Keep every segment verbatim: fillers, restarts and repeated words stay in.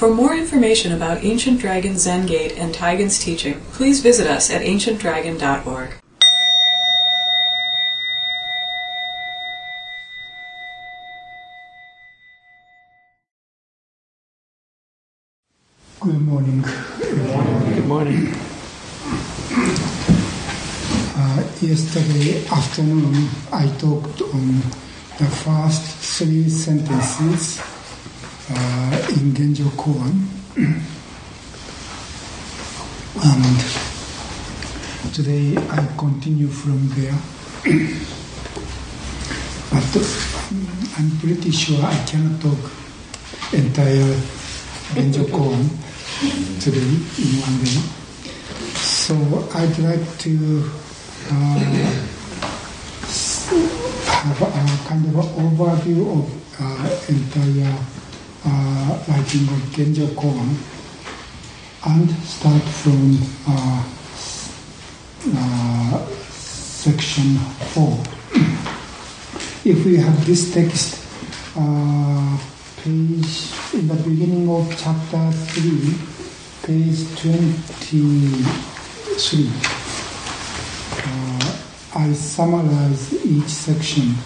For more information about Ancient Dragon Zen Gate and Taigen's teaching, please visit us at ancient dragon dot org. Good morning. Good morning. Good morning. Uh, yesterday afternoon, I talked on the first three sentences uh, in Genjo Koan. And today I continue from there. But I'm pretty sure I cannot talk entire Genjo Koan today in one day. So I'd like to uh, have a kind of an overview of uh, entire uh, writing of Genjo Koan and start from uh, uh, section four. If we have this text, uh, page in the beginning of chapter three, page twenty-three. Uh, I summarize each section.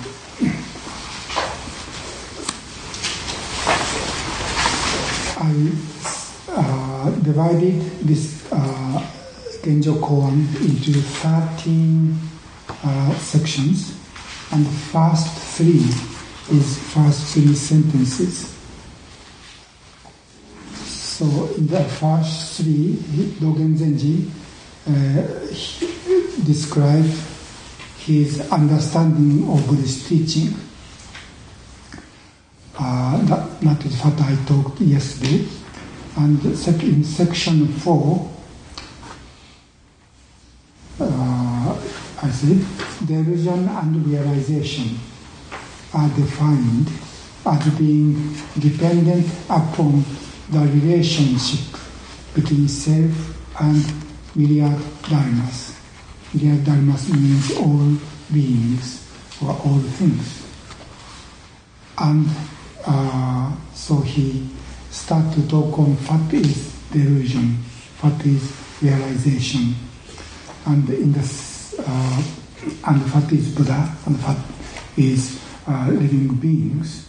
I uh, divided this uh, Genjo Koan into thirteen uh, sections, and the first three is first three sentences. So in the first three, Dogen Zenji uh, described his understanding of Buddhist teaching. Uh, that, that is what I talked yesterday. And in section four, uh, I said, delusion and realization are defined as being dependent upon the relationship between self and myriad dharmas. Myriad dharmas means all beings or all things. And uh, so he started to talk on what is delusion, what is realization, and in this, uh, and what is Buddha, and what is uh, living beings.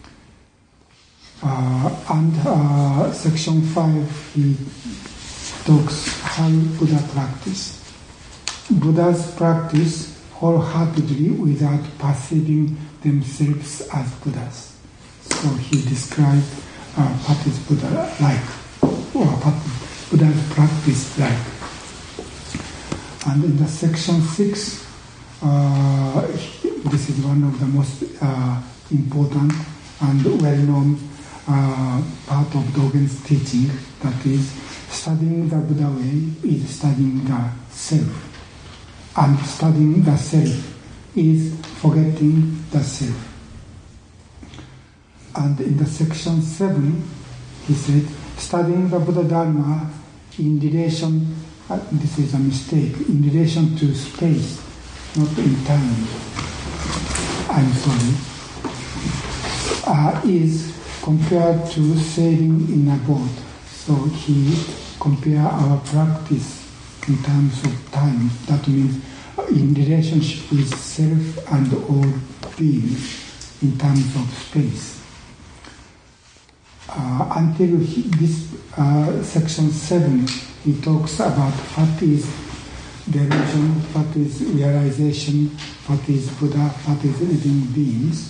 Uh, and uh, section five, he talks how Buddha practice. Buddha's practice wholeheartedly without perceiving themselves as Buddhas. So he described uh, what is Buddha like, or what Buddha's practice like. And in the section six, uh, this is one of the most uh, important and well-known Uh, part of Dogen's teaching, that is, studying the Buddha way is studying the self, and studying the self is forgetting the self. And in the section seven, he said, studying the Buddha Dharma in relation, uh, this is a mistake, in relation to space, not in time, I'm sorry, uh, is compared to sailing in a boat. So he compared our practice in terms of time. That means in relationship with self and all beings in terms of space. Uh, until he, this uh, section seven, he talks about what is delusion, what is realization, what is Buddha, what is living beings.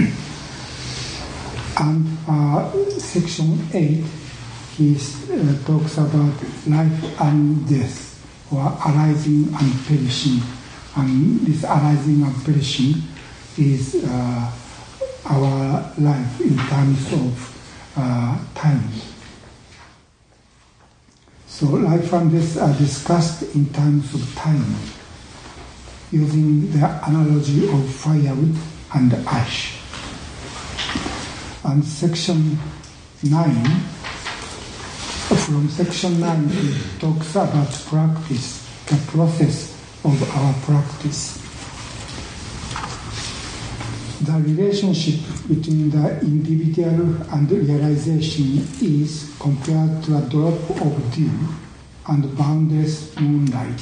And uh, section eight, he uh, talks about life and death, or arising and perishing. And this arising and perishing is uh, our life in terms of uh, time. So life and death are discussed in terms of time, using the analogy of firewood and ash. And section nine, from section nine, it talks about practice, the process of our practice. the relationship between the individual and realization is compared to a drop of dew and boundless moonlight.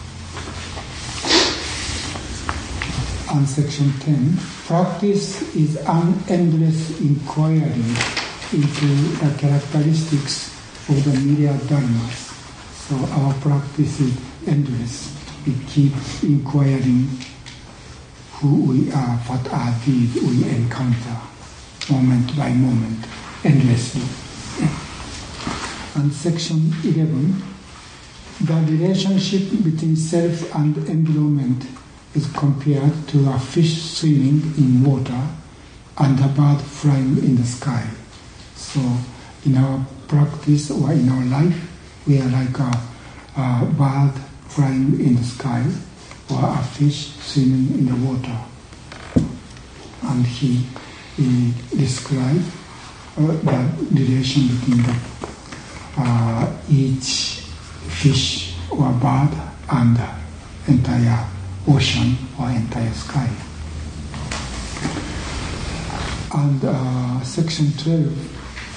And section ten, practice is an endless inquiry into the characteristics of the myriad dharmas. So our practice is endless. We keep inquiring who we are, what are these we encounter, moment by moment, endlessly. And section eleven, the relationship between self and environment is compared to a fish swimming in water and a bird flying in the sky. So in our practice or in our life, we are like a, a bird flying in the sky or a fish swimming in the water. And he, he described uh, the relation between the, uh, each fish or bird and the entire ocean or entire sky. And uh, section twelve,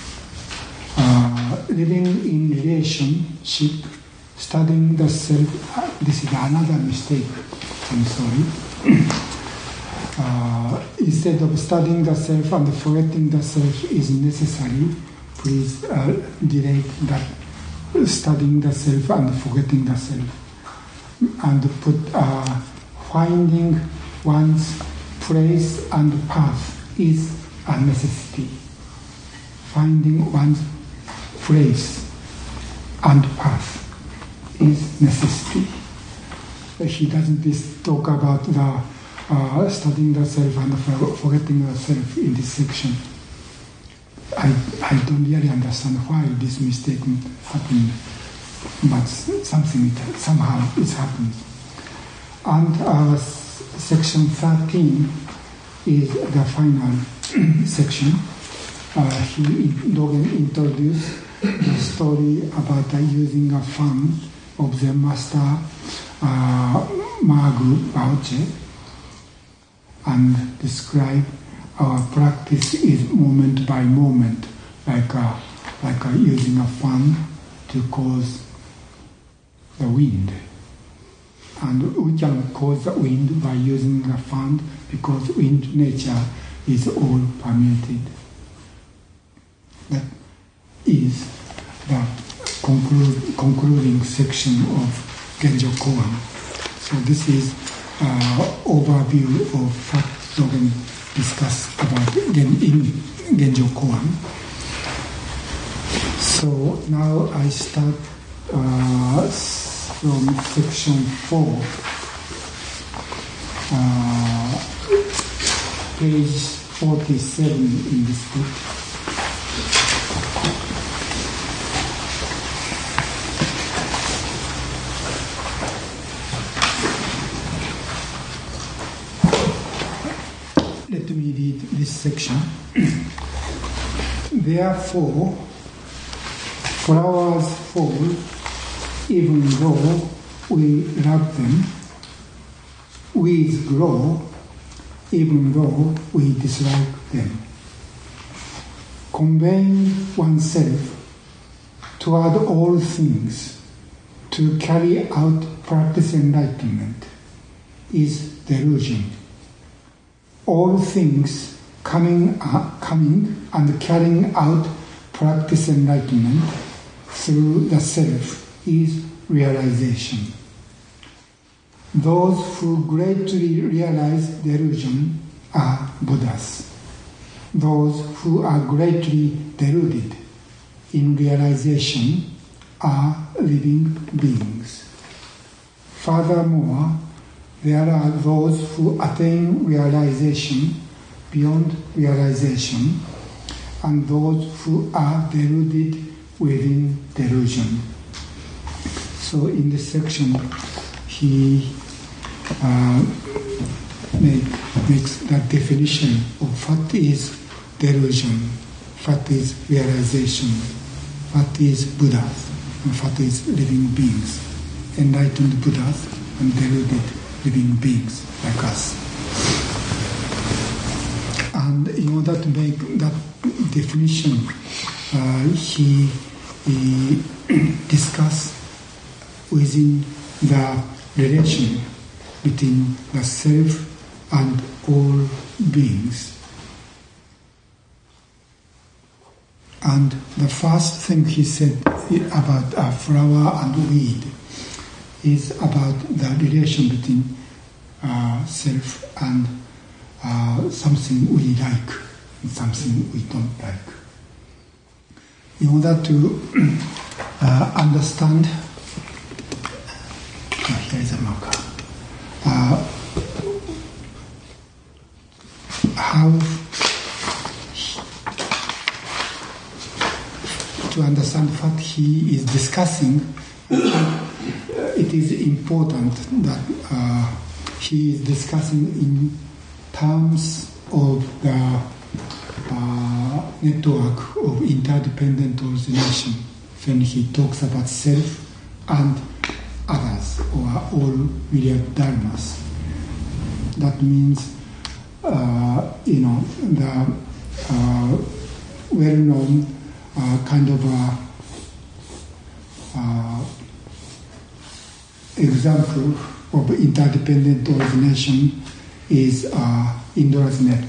uh, living in relationship, studying the self. Uh, this is another mistake, I'm sorry. uh, instead of studying the self and forgetting the self is necessary, please uh, delete that studying the self and forgetting the self. And put uh, finding one's place and path is a necessity. Finding one's place and path is necessity. He doesn't this talk about the uh, studying the self and forgetting the self in this section. I, I don't really understand why this mistake happened, but something somehow it happens. And uh, section thirteen is the final section. Uh, he Dogen introduced the story about uh, using a fan of the master uh, Magu Baoche, and describe our practice is moment by moment, like uh, like uh, using a fan to cause the wind. And we can cause the wind by using a fan because wind nature is all permeated. That is the conclude, concluding section of Genjo Koan. So this is uh, overview of what Dogen discussed about Gen, in Genjo Koan. So now I start uh, from section four, uh, page forty-seven in this book. Let me read this section. Therefore, flowers fall even though we love them. Weeds grow even though we dislike them. Conveying oneself toward all things to carry out practice enlightenment is delusion. All things coming, uh, coming and carrying out practice enlightenment through the self is realization. Those who greatly realize delusion are Buddhas. Those who are greatly deluded in realization are living beings. Furthermore, there are those who attain realization beyond realization, and those who are deluded within delusion. So in this section, he uh, make, makes the definition of what is delusion, what is realization, what is Buddhas, and what is living beings, enlightened Buddhas and deluded living beings like us. And in order to make that definition, uh, he, he discussed within the relation between the self and all beings. And the first thing he said about a flower and weed is about the relation between uh, self and uh, something we like and something we don't like. In order to uh, understand, oh, here is a marker, uh, how to understand what he is discussing, it is important that uh, he is discussing in terms of the uh, network of interdependent origination when he talks about self and others, or all myriad dharmas. That means, uh, you know, the uh, well-known Uh, kind of a uh, example of interdependent origination is uh, Indra's net.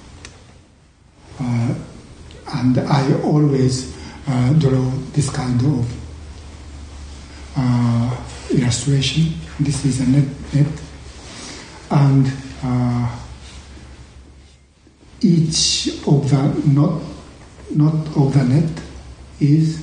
Uh, and I always uh, draw this kind of uh, illustration. This is a net, net. and uh, each of the knot Not of the net is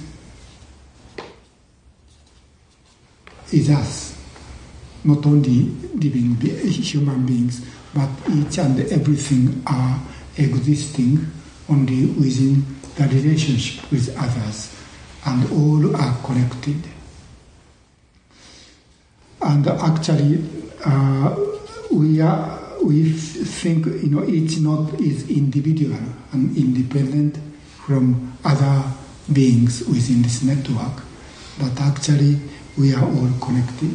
is us, not only living be- human beings, but each and everything are existing only within the relationship with others, and all are connected. And actually, uh, we are we think, you know, each knot is individual and independent from other beings within this network, but actually we are all connected.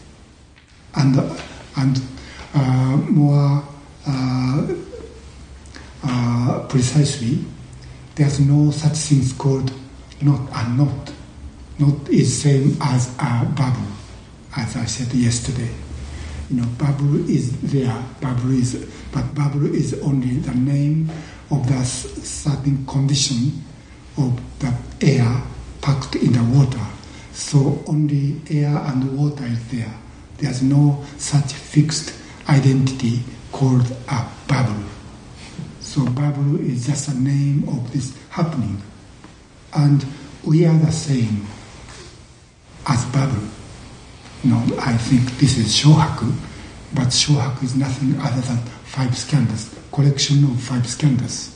And and uh, more uh, uh, precisely, there's no such things called knot and knot. Knot is same as a bubble, as I said yesterday. You know, bubble is there. Bubble is, but bubble is only the name of the certain condition of the air packed in the water. So only air and water is there. There's no such fixed identity called a bubble. So bubble is just a name of this happening. And we are the same as bubble. No, I think this is Shohaku, but Shohaku is nothing other than five skandhas, collection of five skandhas.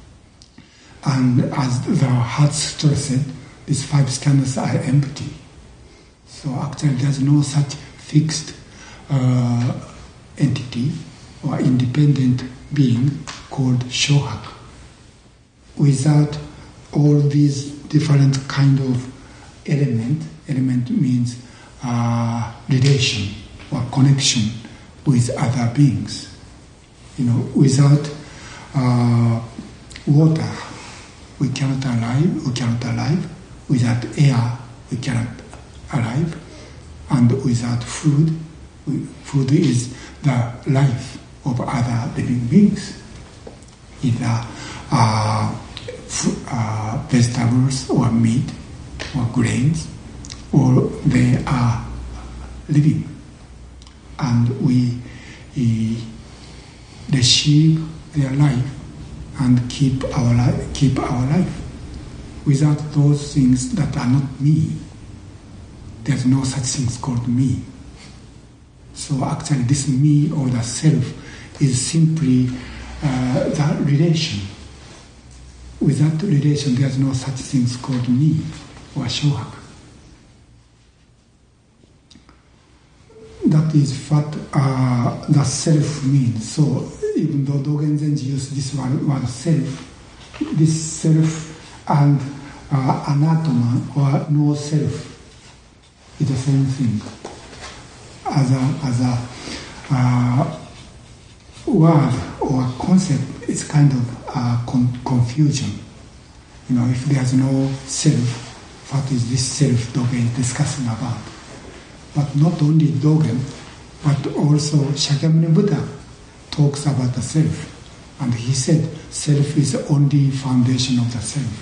And as the Heart Sutra said, these five skandhas are empty. So actually there's no such fixed uh, entity or independent being called Shohaku. Without all these different kind of element, element means uh, relation or connection with other beings. You know, without uh, water, we cannot alive. We cannot alive. Without air, we cannot alive. And without food, we, food is the life of other living beings. Either uh, f- uh, vegetables or meat or grains, or they are living, and we uh, receive their life and keep our life. Keep our life. Without those things that are not me, there's no such things called me. So actually, this me or the self is simply uh, the relation. Without relation, there's no such things called me or Shohaku. That is what uh, the self means. So even though Dogen Zenji used this word, word self, this self and uh, anatoma or no self is the same thing. As a, as a uh, word or concept it's kind of uh, con- confusion. You know, if there's no self, what is this self Dogen is discussing about? But not only Dogen, but also Shakyamuni Buddha talks about the self. And he said, self is the only foundation of the self.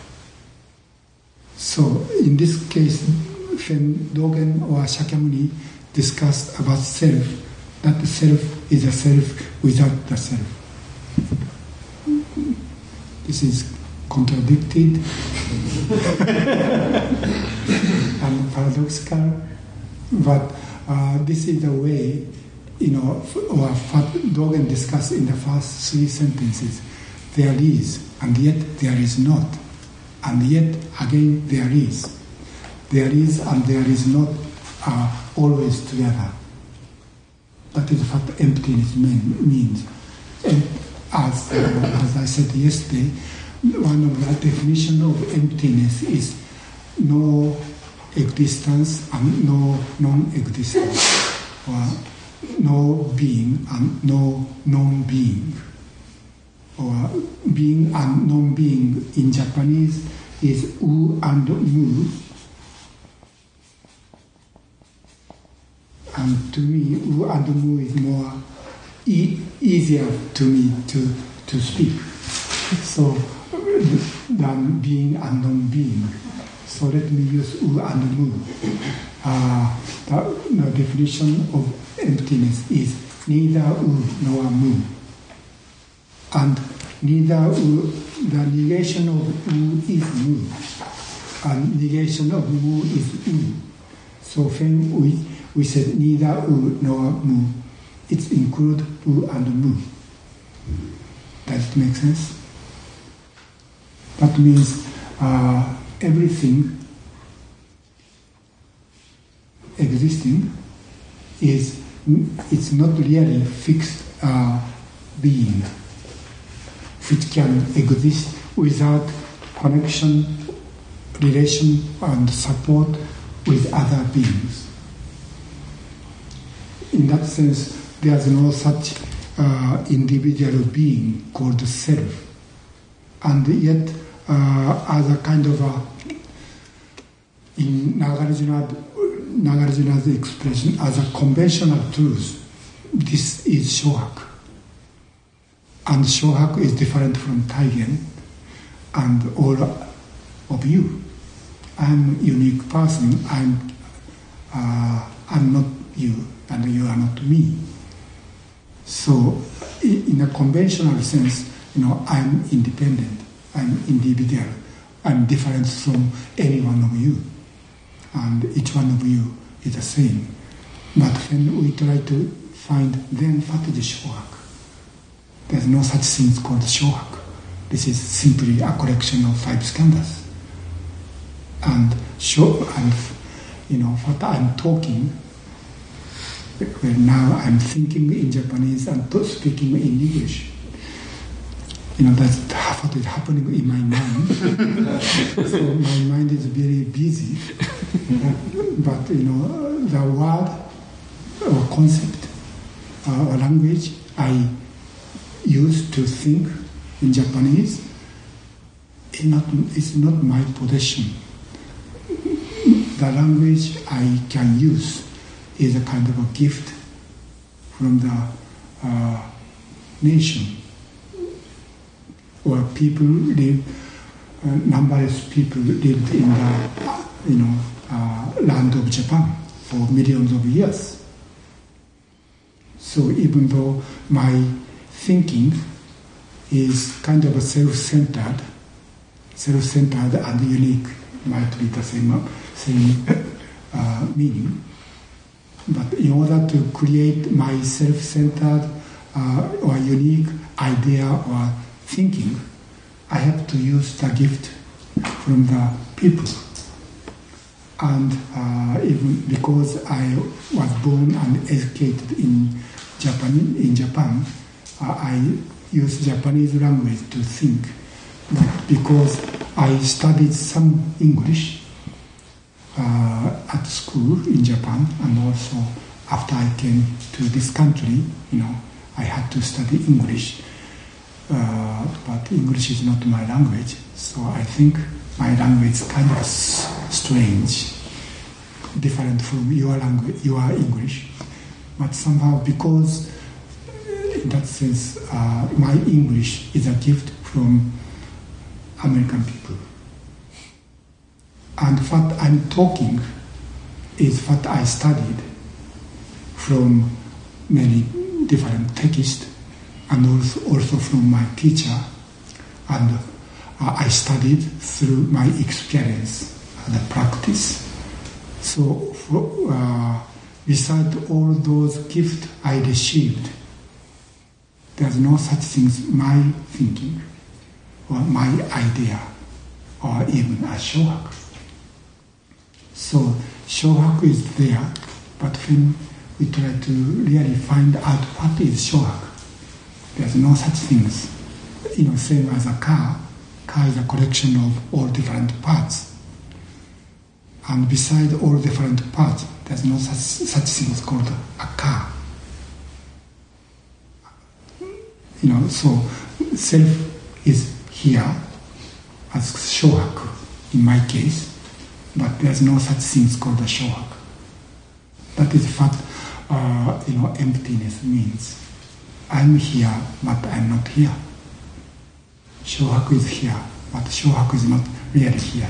So in this case, when Dogen or Shakyamuni discussed about self, that the self is a self without the self. This is contradicted and paradoxical, but uh, this is the way, you know, or what Dogen discussed in the first three sentences. There is, and yet there is not, and yet again there is. There is and there is not are always together. That is what emptiness mean, means. And as, uh, as I said yesterday, one of the definitions of emptiness is no existence and no non-existence, or no being and no non-being, or being and non-being in Japanese is u and mu. And to me, u and mu is more e- easier to me to, to speak. So, than being and non-being. So let me use u and mu. Uh, the, the definition of emptiness is neither u nor mu. And neither u, the negation of u is mu. And negation of mu is u. So when we, we said neither u nor mu, it includes u and mu. Does it make sense? That means uh, everything existing is it's not really fixed uh, being, which can exist without connection, relation, and support with other beings. In that sense, there is no such uh, individual being called self, and yet, uh, as a kind of a, in Nagarjuna, Nagarjuna's expression, as a conventional truth, this is Shohaku. And Shohaku is different from Taigen and all of you. I'm a unique person. I'm, uh, I'm not you, and you are not me. So, in a conventional sense, you know, I'm independent. I'm individual. I'm different from any one of you. And each one of you is the same. But when we try to find then what is Shohaku, there's no such thing called Shohaku. This is simply a collection of five skandhas. And show and you know what I'm talking. Well, now I'm thinking in Japanese and speaking in English. You know, that's what is happening in my mind. So my mind is very busy. But, you know, the word or concept uh, or language I use to think in Japanese is not, is not my possession. The language I can use is a kind of a gift from the uh, nation. Or people live, uh, numberless people lived in the, you know, uh, land of Japan for millions of years. So even though my thinking is kind of a self-centered, self-centered and unique, might be the same, same uh, meaning. But in order to create my self-centered uh, or unique idea or thinking, I have to use the gift from the people. And uh, even because I was born and educated in Japan, in Japan, uh, I use Japanese language to think. But because I studied some English uh, at school in Japan, and also after I came to this country, you know, I had to study English. uh, but English is not my language, so I think my language is kind of s- strange, different from your language, your English. But somehow, because in that sense, uh, my English is a gift from American people. And what I'm talking is what I studied from many different texts, and also, also from my teacher. And uh, I studied through my experience and the practice. So, for, uh, beside all those gifts I received, there's no such thing as my thinking, or my idea, or even a shohaku. So shohaku is there, but when we try to really find out what is shohaku, there's no such things. You know, same as a car. Car is a collection of all different parts. And beside all different parts, there's no such, such thing called a car. You know, so self is here as shohaku in my case, but there's no such thing called a shohaku. That is what uh, you know, emptiness means. I'm here, but I'm not here. Shohaku is here, but shohaku is not really here.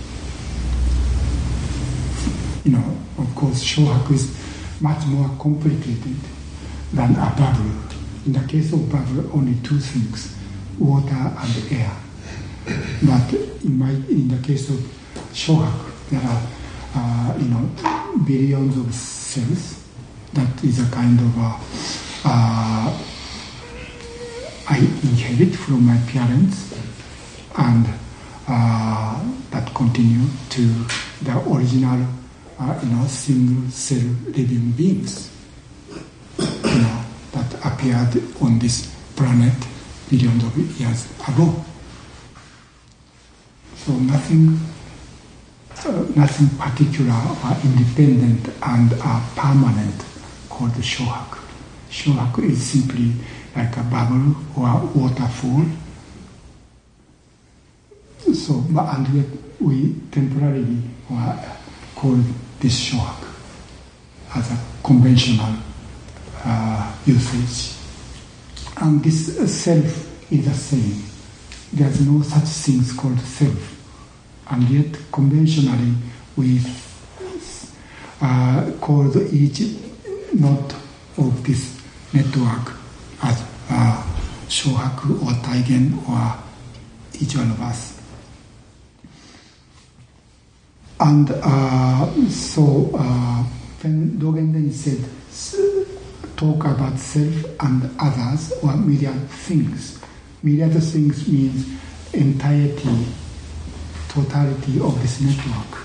You know, of course, shohaku is much more complicated than a bubble. In the case of bubble, only two things, water and air. But in my in the case of shohaku, there are uh, you know billions of cells. That is a kind of a, uh, I inherit from my parents, and uh, that continue to the original uh, you know single cell living beings. You know, that appeared on this planet billions of years ago. So nothing, uh, nothing particular or independent and uh, permanent called shohaku. Shohaku is simply like a bubble or waterfall. So, and yet we temporarily uh, call this shohaku as a conventional uh, usage. And this self is the same. There's no such things called self. And yet conventionally we uh, call each node of this network as uh, shohaku or taigen or each one of us. And uh, so uh, when Dogen then said talk about self and others or myriad things, myriad things means entirety, totality of this network.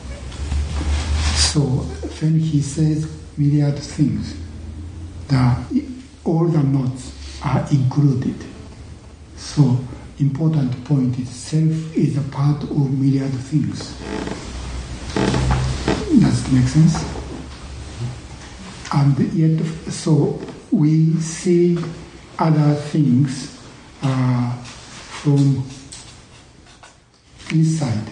So when he says myriad things, the, all the nodes are included. So important point is self is a part of myriad things. Does it make sense? And yet, so we see other things uh, from inside.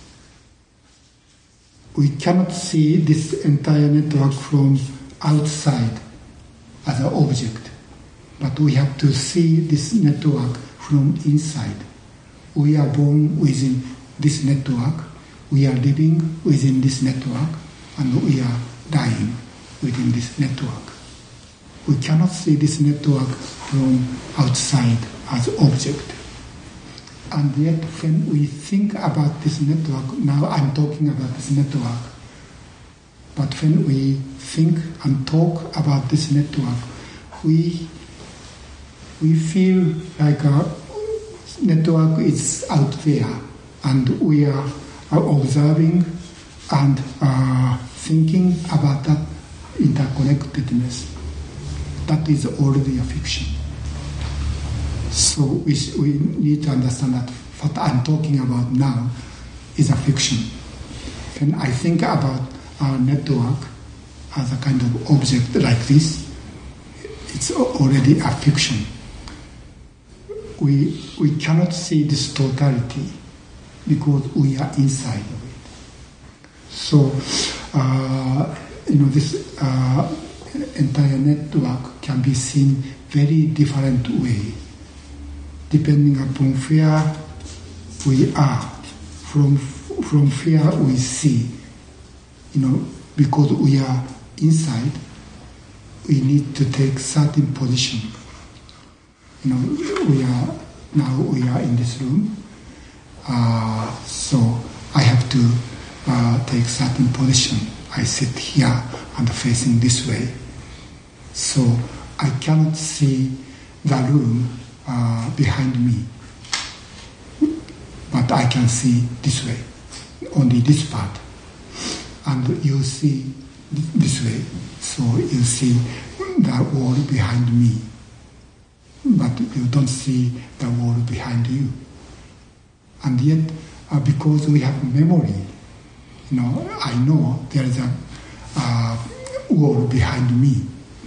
We cannot see this entire network from outside as an object, but we have to see this network from inside. We are born within this network, we are living within this network, and we are dying within this network. We cannot see this network from outside as object. And yet when we think about this network, now I'm talking about this network, but when we think and talk about this network, we we feel like a network is out there, and we are, are observing and uh, thinking about that interconnectedness. That is already a fiction. So we, we need to understand that what I'm talking about now is a fiction. When I think about our network as a kind of object like this, it's already a fiction. we we cannot see this totality because we are inside of it. So, uh, you know, this uh, entire network can be seen very different way, depending upon where we are, from from where we see. You know, because we are inside, we need to take certain position. You know, we are now we are in this room, uh, so I have to uh, take certain position. I sit here and facing this way, so I cannot see the room uh, behind me, but I can see this way, only this part, and you see this way, so you see the wall behind me, but you don't see the wall behind you. And yet, uh, because we have memory, you know, I know there is a uh, wall behind me.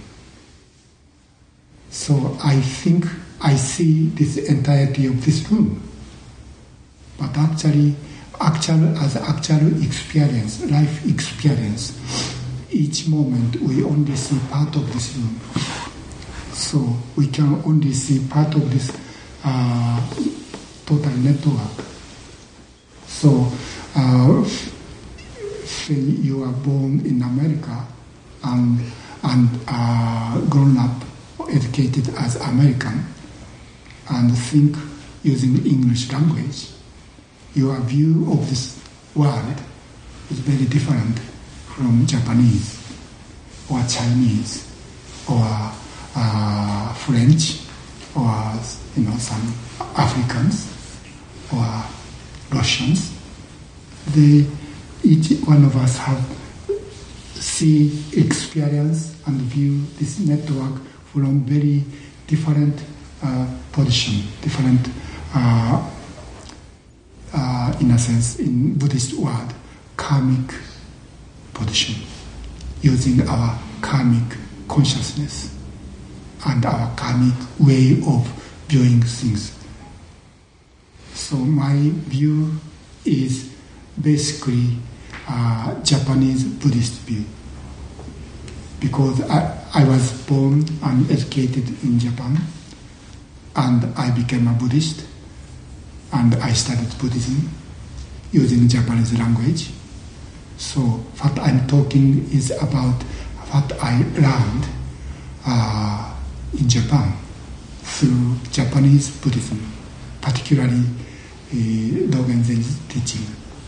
So I think I see this entirety of this room. But actually, actual as actual experience, life experience, each moment we only see part of this room. So we can only see part of this uh, total network. So uh, say you are born in America and, and uh, grown up, educated as American, and think using English language, your view of this world is very different from Japanese or Chinese or uh, French or, you know, some Africans or Russians. They, each one of us have see, experience and view this network from very different uh, position, different uh, uh, in a sense, in Buddhist word, karmic position, using our karmic consciousness and our karmic way of viewing things. So my view is basically uh, Japanese Buddhist view, because I, I was born and educated in Japan, and I became a Buddhist, and I studied Buddhism using Japanese language. So what I'm talking is about what I learned uh, in Japan through Japanese Buddhism, particularly uh, Dogen Zen's teaching.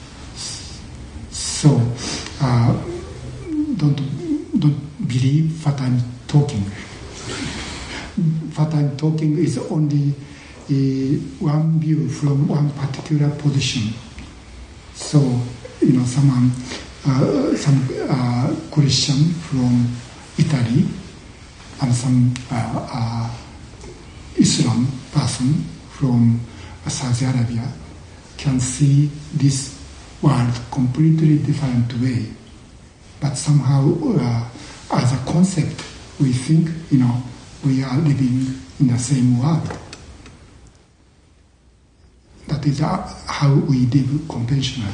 So uh, don't don't believe what I'm talking. What I'm talking is only uh, one view from one particular position. So, you know, someone, uh, some uh, Christian from Italy and some uh, uh, Islam person from Saudi Arabia can see this world completely different way. But somehow, uh, as a concept, we think, you know, we are living in the same world. That is uh, how we live conventionally.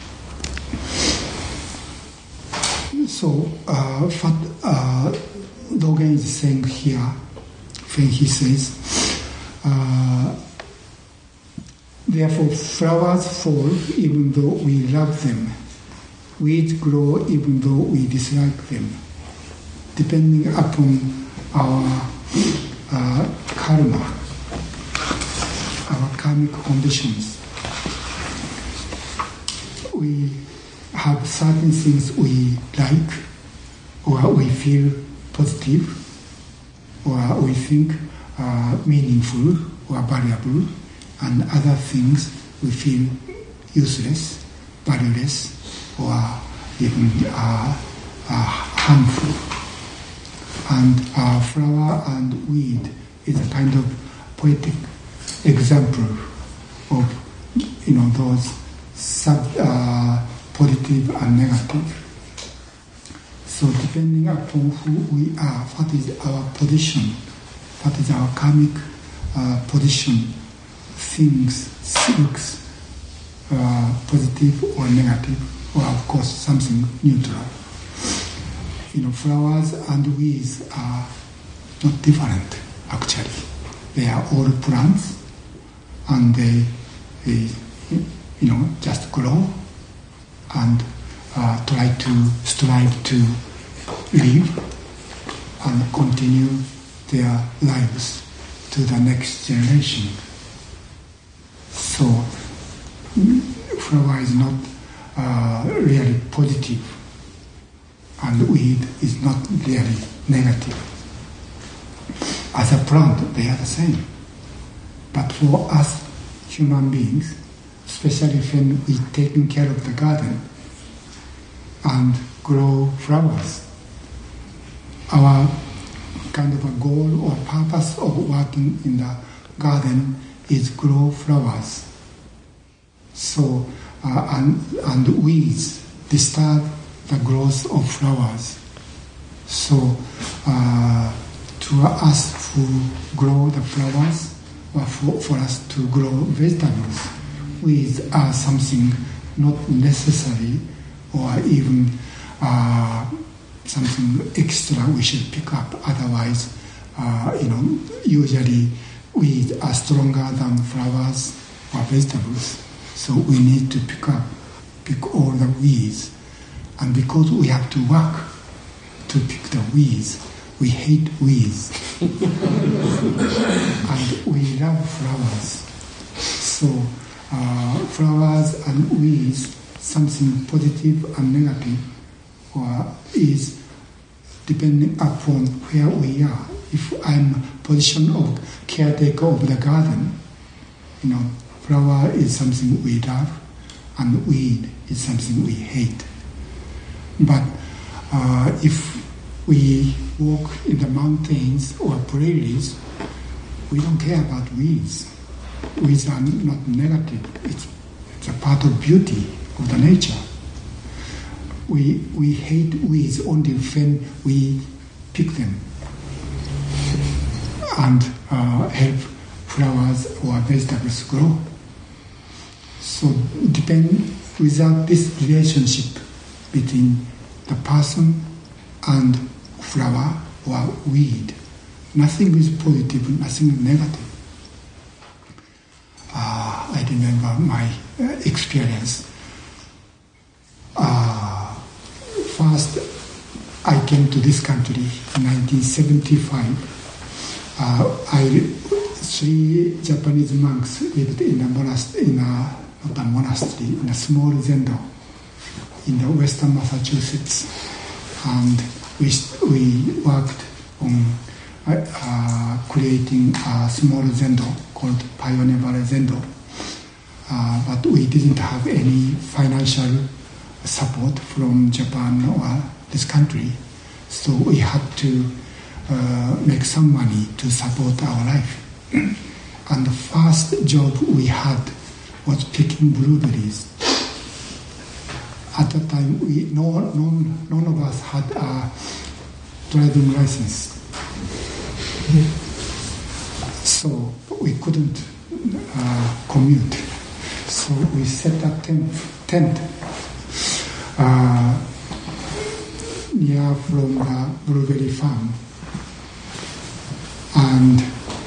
So, uh, what uh, Dogen is saying here, when he says, uh, therefore flowers fall even though we love them, weeds grow even though we dislike them, depending upon our uh, karma, our karmic conditions. We have certain things we like, or we feel positive, or we think uh, meaningful or valuable, and other things we feel useless, valueless, or even uh, uh, harmful. And uh, flower and weed is a kind of poetic example of, you know, those sub uh, positive and negative. So depending upon who we are, what is our position, what is our karmic uh, position things looks uh, positive or negative, or of course something neutral. You know, flowers and weeds are not different actually. They are all plants, and they, they you know, just grow and uh, try to strive to live and continue their lives to the next generation. So, flower is not uh, really positive, and weed is not really negative. As a plant, they are the same. But for us human beings, especially when we taking care of the garden and grow flowers, our kind of a goal or purpose of working in the garden is grow flowers. So, uh, and, and weeds disturb the growth of flowers. So, uh, to us who grow the flowers, or for, for us to grow vegetables, weeds are something not necessary or even uh, something extra we should pick up. Otherwise, uh, you know, usually weeds are stronger than flowers or vegetables. So we need to pick up, pick all the weeds. And because we have to work to pick the weeds, we hate weeds. And we love flowers. So uh, flowers and weeds, something positive and negative, or is depending upon where we are. If I'm position of caretaker of the garden, you know, flower is something we love, and weed is something we hate. But uh, if we walk in the mountains or prairies, we don't care about weeds. Weeds are not negative. It's, it's a part of beauty of the nature. We we hate weeds only when we pick them and uh, help flowers or vegetables grow. So depend without this relationship between the person and flower or weed, nothing is positive, nothing negative. Uh, I remember my uh, experience. Uh, first, I came to this country in nineteen seventy-five. Uh, I three Japanese monks lived in a monastery, in a, not a monastery, in a small zendo in the western Massachusetts, and we we worked on uh, uh, creating a small zendo called Pioneer Valley Zendo, uh, but we didn't have any financial support from Japan or this country, so we had to uh, make some money to support our life. And the first job we had was picking blueberries. At that time, we no, none, none of us had a driving license, so we couldn't uh, commute. So we set up tent, tent uh, near from the blueberry farm, and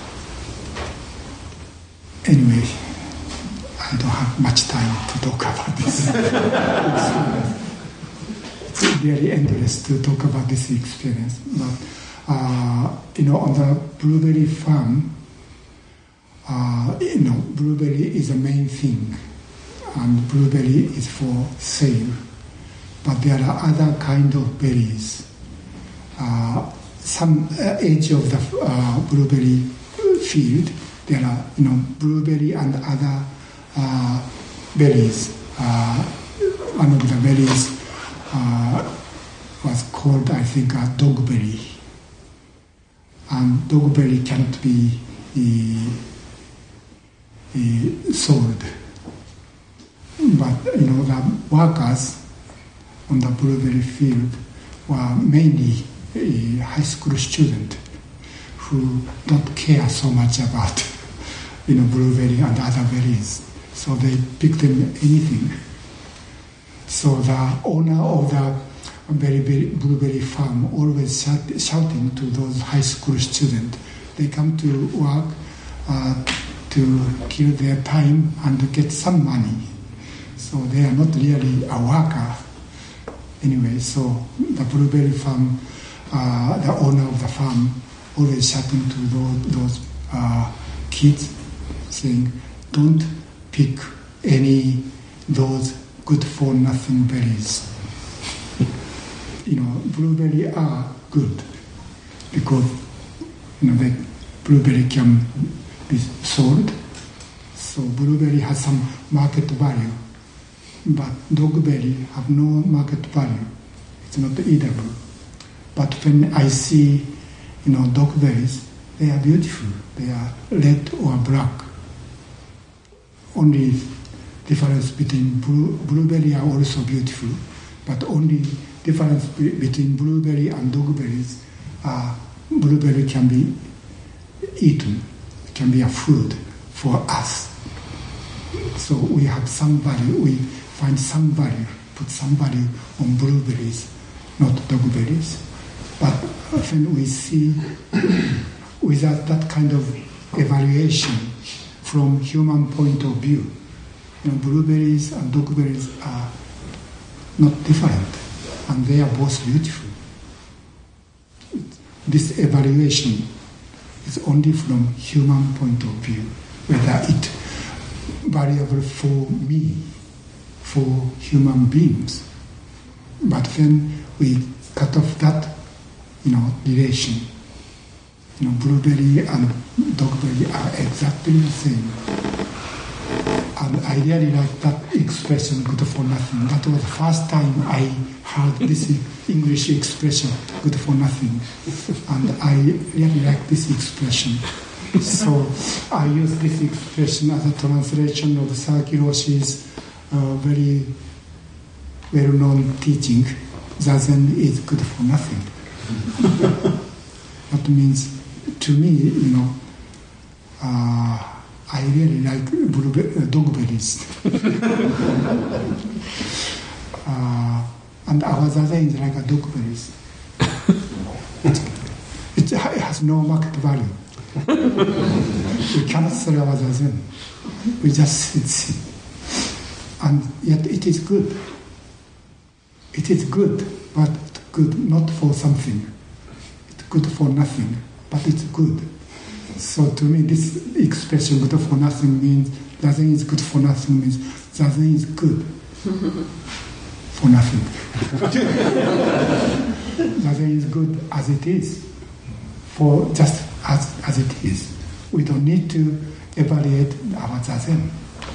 anyway, I don't have much time to talk about this. It's really endless to talk about this experience. But uh, you know, on the blueberry farm, uh, you know, blueberry is the main thing, and blueberry is for sale. But there are other kind of berries. Uh, some uh, edge of the uh, blueberry field, there are, you know, blueberry and other uh, berries. Uh, one of the berries uh, was called, I think, a dogberry. And dogberry cannot be uh, uh, sold. But, you know, the workers on the blueberry field were mainly uh, high school students who don't care so much about you know, blueberry and other berries. So they pick them anything. So the owner of the berry, blueberry farm always shout, shouting to those high school students. They come to work uh, to kill their time and to get some money. So they are not really a worker. Anyway, so the blueberry farm, uh, the owner of the farm always shouting to those, those uh, kids, saying, don't pick any those good for nothing berries. You know, blueberry are good because, you know, the blueberry can be sold. So blueberry has some market value, but dogberry have no market value. It's not eatable. But when I see, you know, dogberries, they are beautiful. They are red or black. Only difference between blue, blueberry are also beautiful, but only difference be, between blueberry and dogberries are blueberry can be eaten, can be a food for us. So we have some value, we find some value, put some value on blueberries, not dogberries. But when we see without that kind of evaluation from human point of view, you know, blueberries and dogberries are not different, and they are both beautiful. This evaluation is only from human point of view, whether it valuable for me, for human beings. But when we cut off that, you know, relation, you know, blueberry and dogberry are exactly the same. And I really like that expression, good for nothing. That was the first time I heard this English expression, good for nothing. And I really like this expression. So I use this expression as a translation of Saki Roshi's uh, very well-known teaching, Zazen is good for nothing. That means, to me, you know, uh, I really like blueberry, uh, dogberries. uh, and our zazen is like a dogberries. it, it has no market value. We cannot sell our zazen. We just sit. And yet it is good. It is good, but good not for something. It's good for nothing, but it's good. So to me, this expression, good for nothing, means zazen is good for nothing, means zazen is good for nothing. Zazen is good as it is, for just as, as it is. We don't need to evaluate our zazen.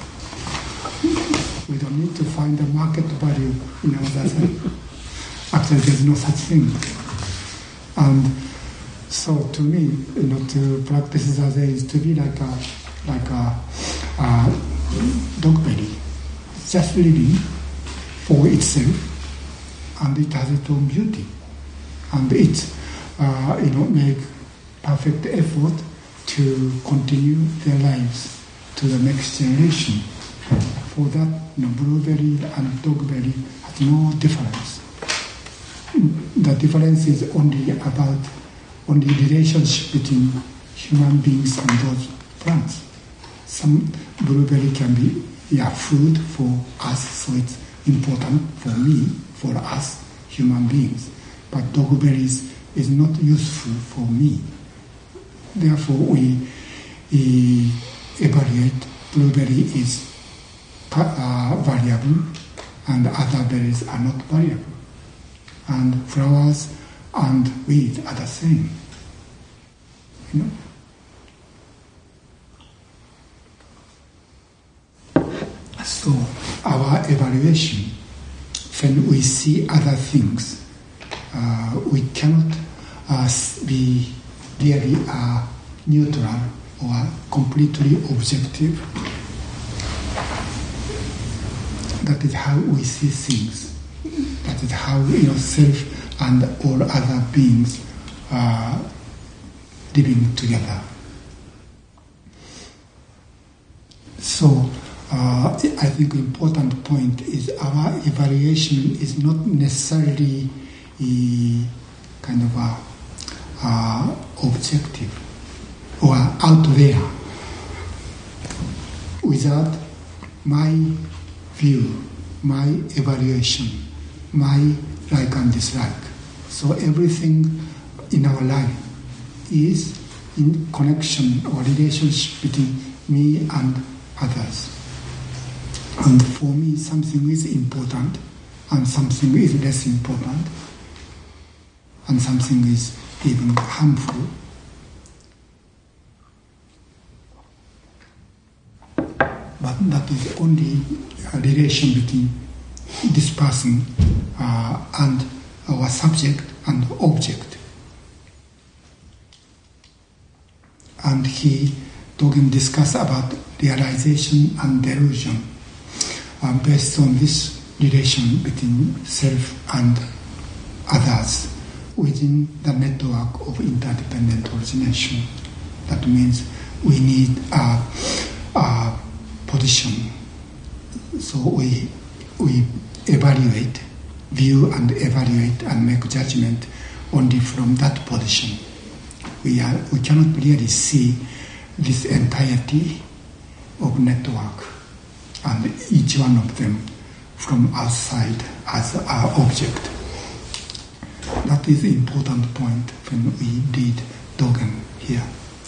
We don't need to find a market value in our zazen. Actually, there's no such thing. And so to me, you know, to practice zazen is to be like a like a, a dogberry. It's just living for itself, and it has its own beauty, and it uh, you know make perfect effort to continue their lives to the next generation. For that, you know, blueberry and dogberry has no difference. The difference is only about only relationship between human beings and those plants. Some blueberry can be yeah, food for us, so it's important for me, for us, human beings. But dogberries is not useful for me. Therefore, we, we evaluate blueberry is uh, valuable and other berries are not valuable. And flowers and weeds are the same. You know? So our evaluation, when we see other things, uh, we cannot uh, be really uh, neutral or completely objective. That is how we see things. That is how, you know, self and all other beings are living together. So uh, I think important point is our evaluation is not necessarily a kind of a, uh, objective or out there. Without my view, my evaluation, my like and dislike. So everything in our life is in connection or relationship between me and others. And for me, something is important and something is less important and something is even harmful. But that is only a relation between this person uh, and our subject and object. And he Dogen discuss about realization and delusion uh, based on this relation between self and others within the network of interdependent origination. That means we need a, a position. So we we evaluate, view and evaluate and make judgment only from that position. We are we cannot really see this entirety of network and each one of them from outside as our object. That is the important point when we read Dogen here.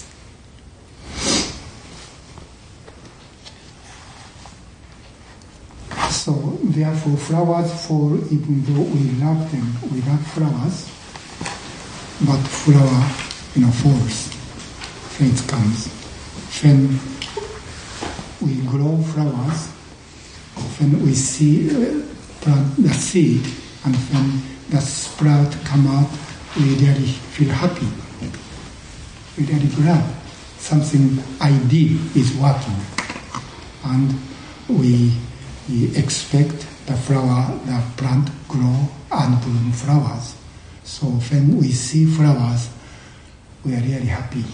So therefore flowers fall even though we love them, we love flowers, but flower, you know, falls, fate comes. When we grow flowers, when we see uh, plant the seed, and when the sprout come out, we really feel happy. We really glad something ideal is working, and we, we expect the flower, the plant grow and bloom flowers. So when we see flowers, we are really happy.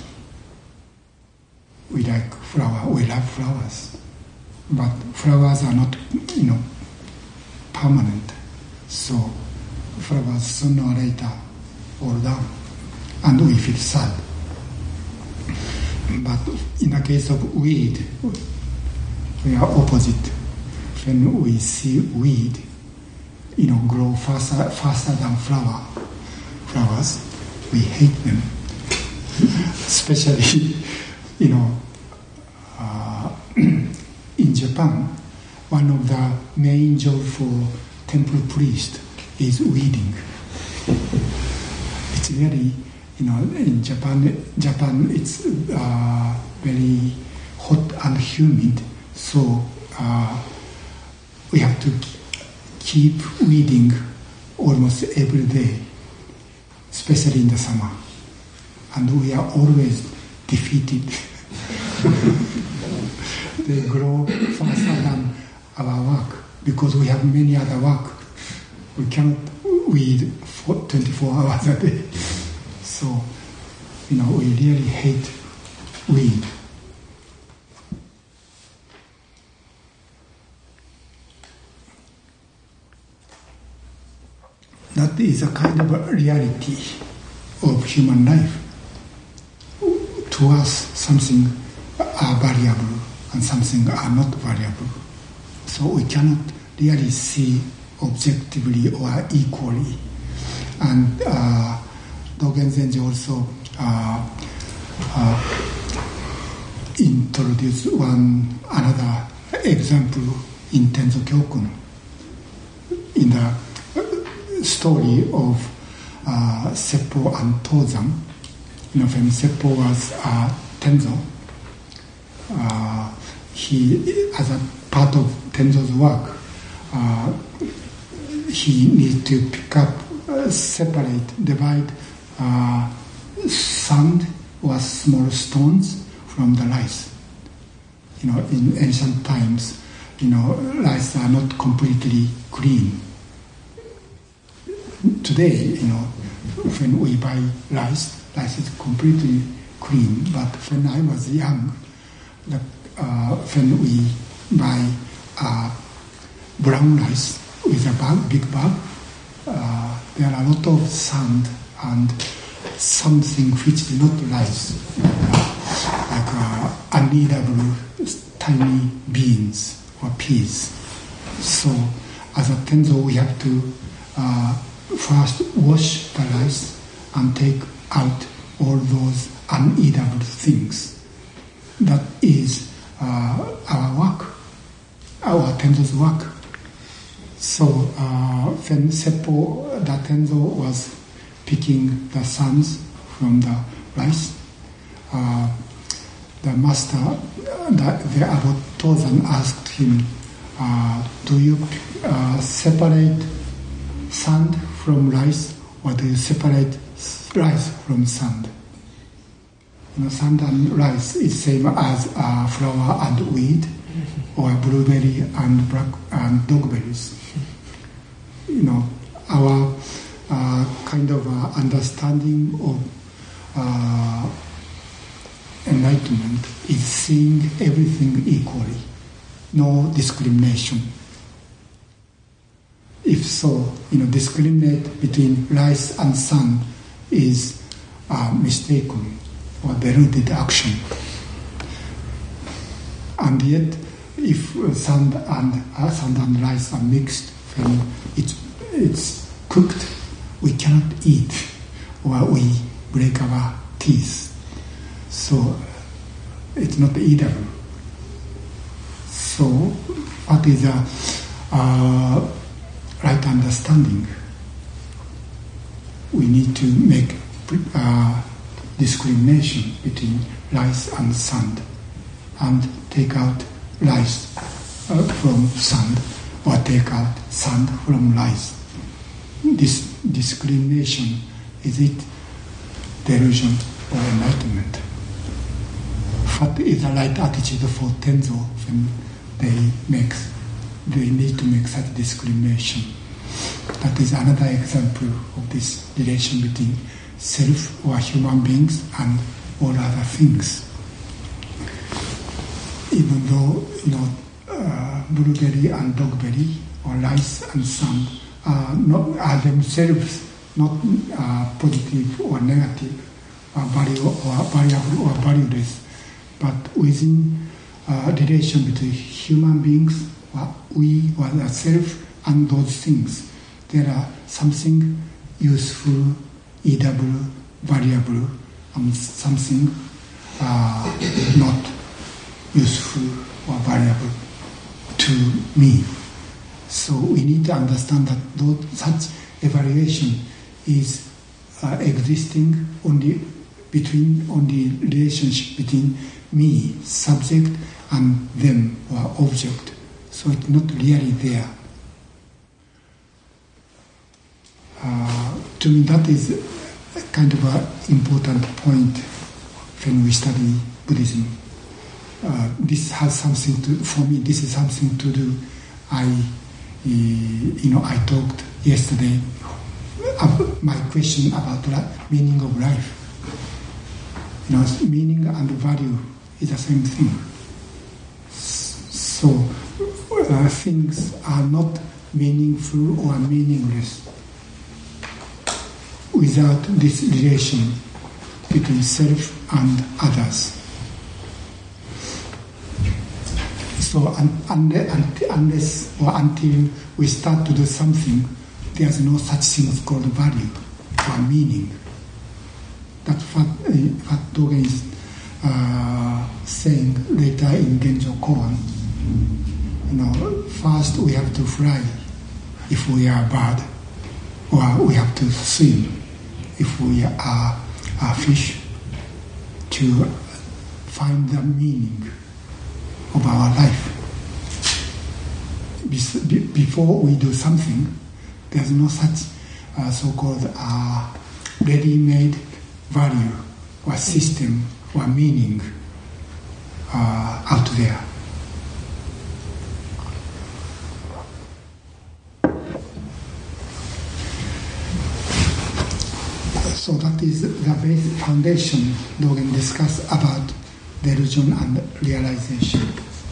We like flower, we love flowers, but flowers are not, you know, permanent. So flowers sooner or later fall down, and we feel sad. But in the case of weed, we are opposite. When we see weed, you know, grow faster, faster than flower, flowers, we hate them. Especially, you know, uh, in Japan, one of the main jobs for temple priest is weeding. It's really, you know, in Japan, Japan it's uh, very hot and humid, so uh, we have to keep weeding almost every day, especially in the summer. And we are always defeated. They grow faster than our work because we have many other work. We cannot weed for twenty-four hours a day. So, you know, we really hate weed. That is a kind of a reality of human life. To us, something are variable and something are not variable. So we cannot really see objectively or equally. And uh, Dogen Zenji also uh, uh, introduced one another example in Tenzo Kyokun, in the story of uh, Seppo and Tozan. You know, when Seppo was uh, Tenzo, uh, he, as a part of Tenzo's work, uh, he needs to pick up, uh, separate, divide uh, sand or small stones from the rice. You know, in ancient times, you know, rice are not completely clean. Today, you know, when we buy rice, rice is completely clean. But when I was young, the uh, when we buy uh, brown rice with a bag, big bag, uh, there are a lot of sand and something which is not rice, uh, like uh, uneatable tiny beans or peas. So as a tenzo, we have to uh, first wash the rice and take out all those uneatable things. That is uh, our work, our tenzo's work. So uh, when Seppo, the tenzo, was picking the sands from the rice, uh, the master, the, the abbot Tozan asked him, uh, do you uh, separate sand from rice, or do you separate rice from sand? You know, sand and rice is same as uh, flower and weed, or blueberry and black and dogberries. You know, our uh, kind of uh, understanding of uh, enlightenment is seeing everything equally, no discrimination. If so, you know, discriminate between rice and sun is uh, mistaken or deluded action. And yet, if uh, sand and uh, sand and rice are mixed, when it's it's cooked, we cannot eat, or we break our teeth. So it's not eatable. So what is a uh, right understanding? We need to make uh, discrimination between rice and sand, and take out rice uh, from sand, or take out sand from rice. This discrimination, is it delusion or enlightenment? What is the right attitude for tenzo when they make, they need to make such discrimination? That is another example of this relation between self or human beings and all other things. Even though, you know, uh, blueberry and dogberry, or rice and sand, are not are themselves not uh, positive or negative, or value or variable or valueless, but within uh, relation between human beings, or we or the self, and those things, there are something useful, eatable, variable, and something uh, not useful or variable to me. So we need to understand that though such evaluation is uh, existing only between only relationship between me, subject, and them, or object. So it's not really there. Uh, to me, that is a kind of an important point when we study Buddhism. Uh, this has something to, for me, this is something to do. I, uh, you know, I talked yesterday about my question about the meaning of life. You know, meaning and value is the same thing. So, uh, things are not meaningful or meaningless without this relation between self and others. So un- unless, unless or until we start to do something, there's no such thing as called value or meaning. That's what, uh, what Dogen is uh, saying later in Genjo Koan. You know, first we have to fly if we are a bird, or we have to swim if we are a fish, to find the meaning of our life. Before we do something, there's no such uh, so-called uh, ready-made value or system or meaning uh, out there. So that is the basic foundation Dogen discussed about delusion and realization.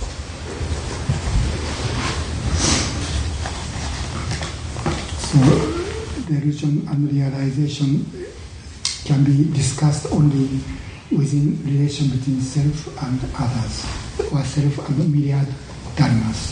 So, delusion and realization can be discussed only within relation between self and others, or self and myriad dharmas.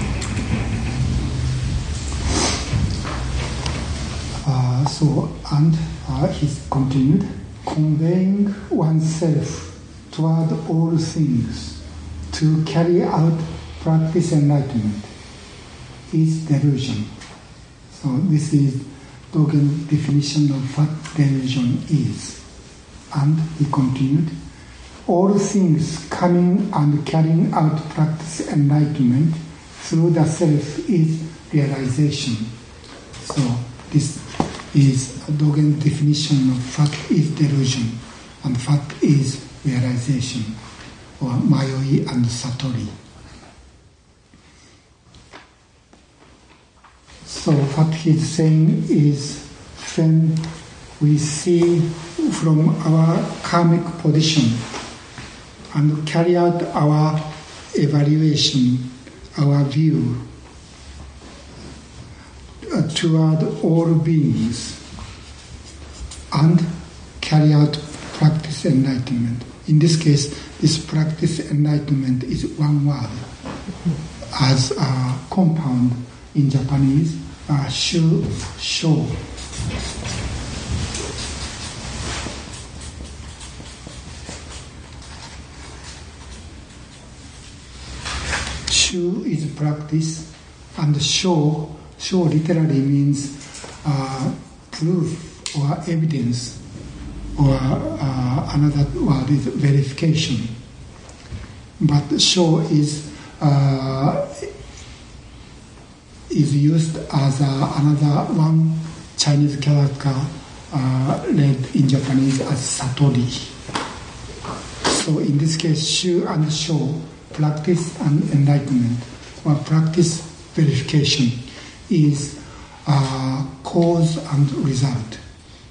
Uh, so, and uh, he's continued, conveying oneself toward all things to carry out practice enlightenment is delusion. So this is Dogen's definition of what delusion is. And he continued, all things coming and carrying out practice enlightenment through the self is realization. So this is Dogen's definition of what is delusion and what is realization, or Mayoi and Satori. So what he's saying is, when we see from our karmic position and carry out our evaluation, our view uh, toward all beings, and carry out practice enlightenment. In this case, this practice enlightenment is one word, as a compound in Japanese, uh, shu, sho. Shu is practice, and sho, sho literally means uh, proof or evidence, or uh, another word is verification. But sho is uh, is used as uh, another one Chinese character uh, read in Japanese as satori. So in this case, shu and sho, practice and enlightenment, or practice verification, is uh, cause and result.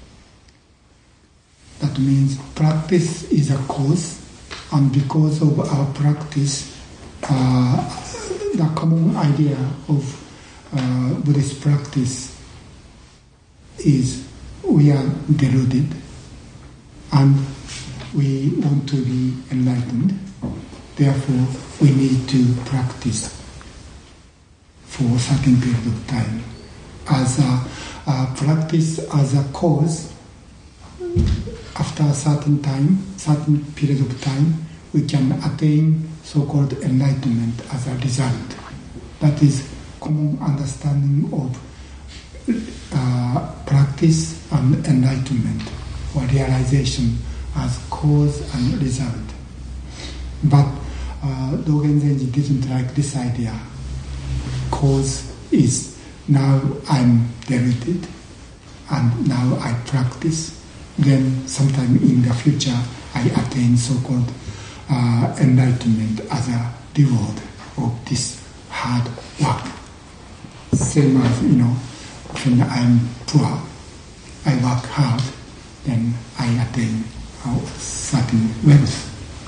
That means practice is a cause, and because of our practice, uh, the common idea of uh, Buddhist practice is we are deluded and we want to be enlightened. Therefore, we need to practice for a certain period of time. As a, a practice as a cause, after a certain time, certain period of time, we can attain so-called enlightenment as a result. That is common understanding of uh, practice and enlightenment, or realization as cause and result. But uh, Dogen Zenji didn't like this idea. Cause is now I'm deluded, and now I practice. Then sometime in the future I attain so-called uh, enlightenment as a reward of this hard work. Same as, you know, when I'm poor, I work hard, then I attain a certain wealth.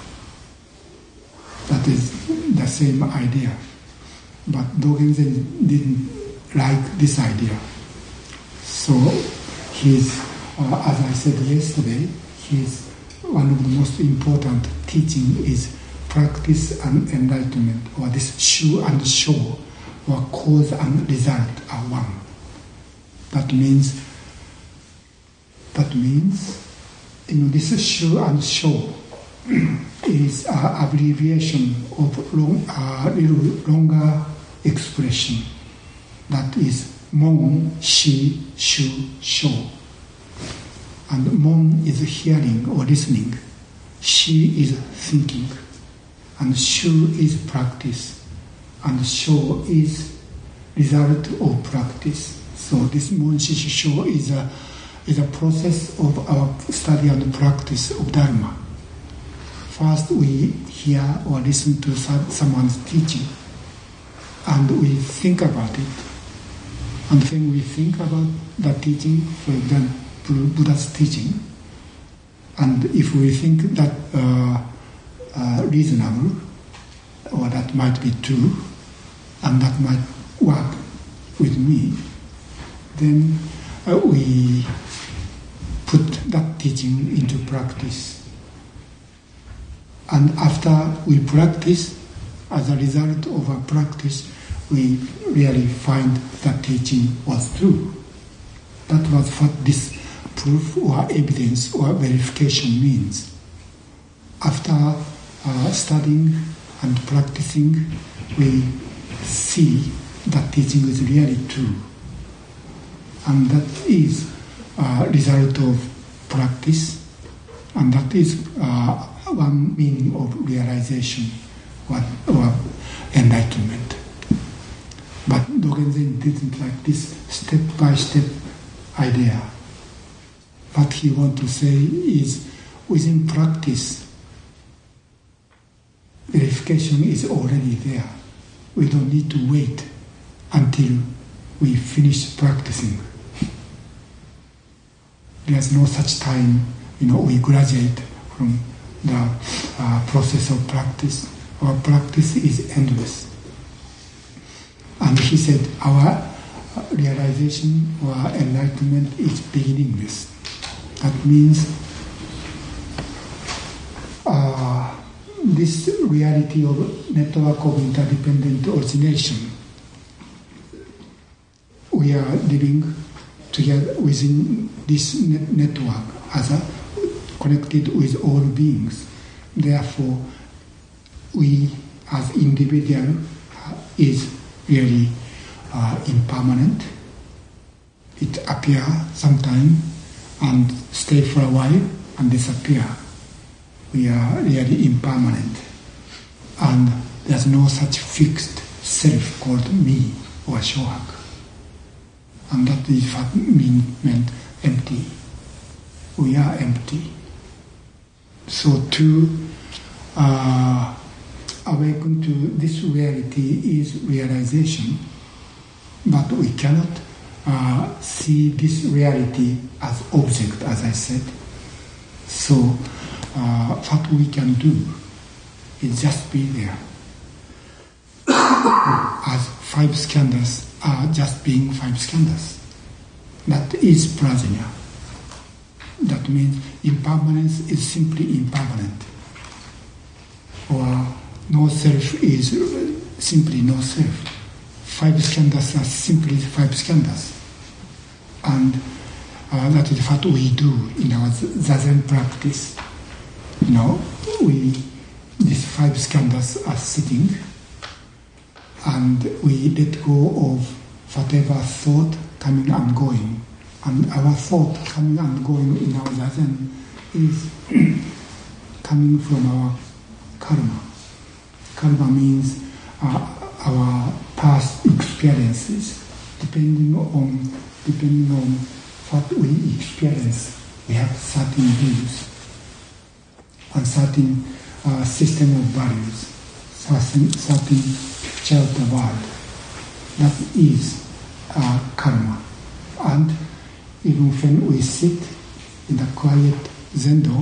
That is the same idea. But Dogen Zenji didn't like this idea. So his, uh, as I said yesterday, his one of the most important teaching is practice and enlightenment, or this shu and sho, or cause and result are one. That means, that means, you know, this shu and sho is an abbreviation of long, uh, little longer expression. That is mon, shi, shu, sho. And mon is hearing or listening. Shi is thinking. And shu is practice. And sho is result of practice. So this mon, shi, sho is a, is a process of our study and practice of Dharma. First we hear or listen to someone's teaching, and we think about it. And when we think about the teaching, for example, Buddha's teaching, and if we think that uh, uh, reasonable, or that might be true, and that might work with me, then uh, we put that teaching into practice. And after we practice, as a result of our practice, we really find that teaching was true. That was what this proof or evidence or verification means. After uh, studying and practicing, we see that teaching is really true. And that is a result of practice, and that is uh, one meaning of realization or, or enlightenment. But Dogen Zen didn't like this step-by-step idea. What he wants to say is, within practice, verification is already there. We don't need to wait until we finish practicing. There's no such time, you know, we graduate from the uh, process of practice. Our practice is endless. And he said our realization or enlightenment is beginningless. That means uh, this reality of network of interdependent origination, we are living together within this net- network as a connected with all beings. Therefore, we as individual uh, is really uh, impermanent. It appears sometime and stay for a while and disappear. We are really impermanent, and there's no such fixed self called me or Shohak. And that is what mean, meant empty. We are empty. So to uh, awaken to this reality is realization, but we cannot uh, see this reality as object, as I said. So uh, what we can do is just be there. As five skandhas are just being five skandhas. That is prajna. That means impermanence is simply impermanent. Or no self is simply no self. Five skandhas are simply five skandhas. And uh, that is what we do in our Zazen practice. You know, we, these five skandhas are sitting, and we let go of whatever thought coming and going. And our thought coming and going in our Zazen is coming from our karma. Karma means uh, our past experiences. Depending on depending on what we experience, we have certain views and certain uh, system of values, certain, certain picture of the world. That is uh, karma. And even when we sit in the quiet zendo,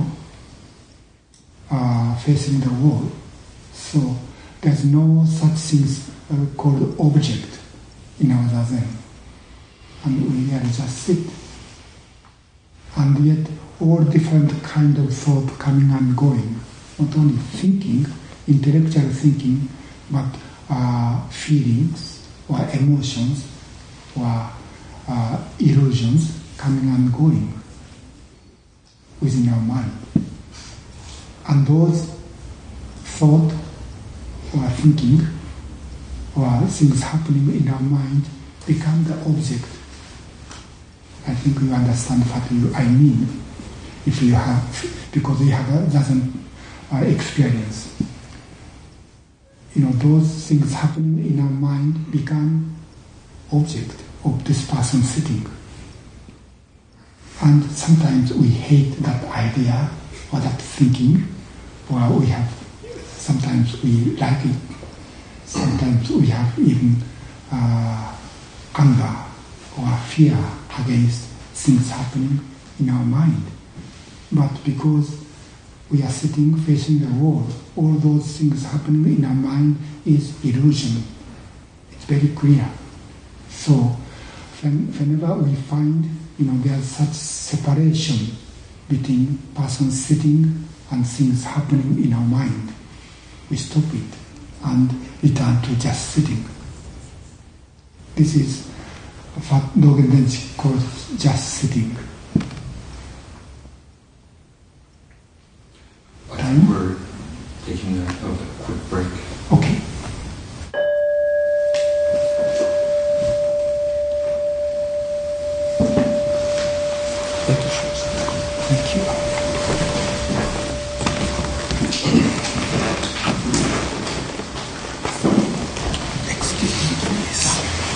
uh, facing the wall, so there's no such things uh, called object in our Zazen. And we really just sit. And yet all different kind of thought coming and going, not only thinking, intellectual thinking, but uh, feelings or emotions or uh, illusions coming and going within our mind. And those thought or thinking or things happening in our mind become the object. I think you understand what you, I mean, if you have, because you have a doesn't uh, experience. You know, those things happening in our mind become object of this person sitting. And sometimes we hate that idea or that thinking, or we have, sometimes we like it, sometimes we have even uh, anger or fear against things happening in our mind. But because we are sitting facing the wall. All those things happening in our mind is illusion. It's very clear. So when, whenever we find, you know, there's such separation between person sitting and things happening in our mind, we stop it and return to just sitting. This is what Dogen Denshi calls just sitting. Time? We're taking a, a quick break. Okay. Thank you. Thank you. Excuse me, please.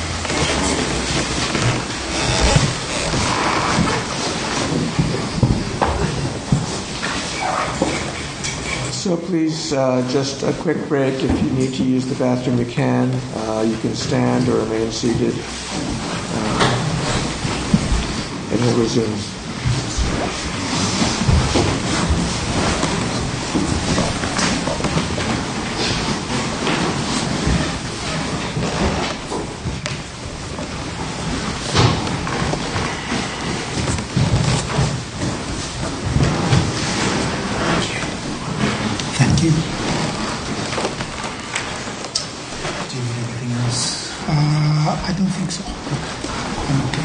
So please, uh, just a quick break. If you need to use the bathroom, you can. Uh, you can stand or remain seated. Uh, and we'll resume. Thank you. Do you need anything else? Uh, I don't think so. I'm okay.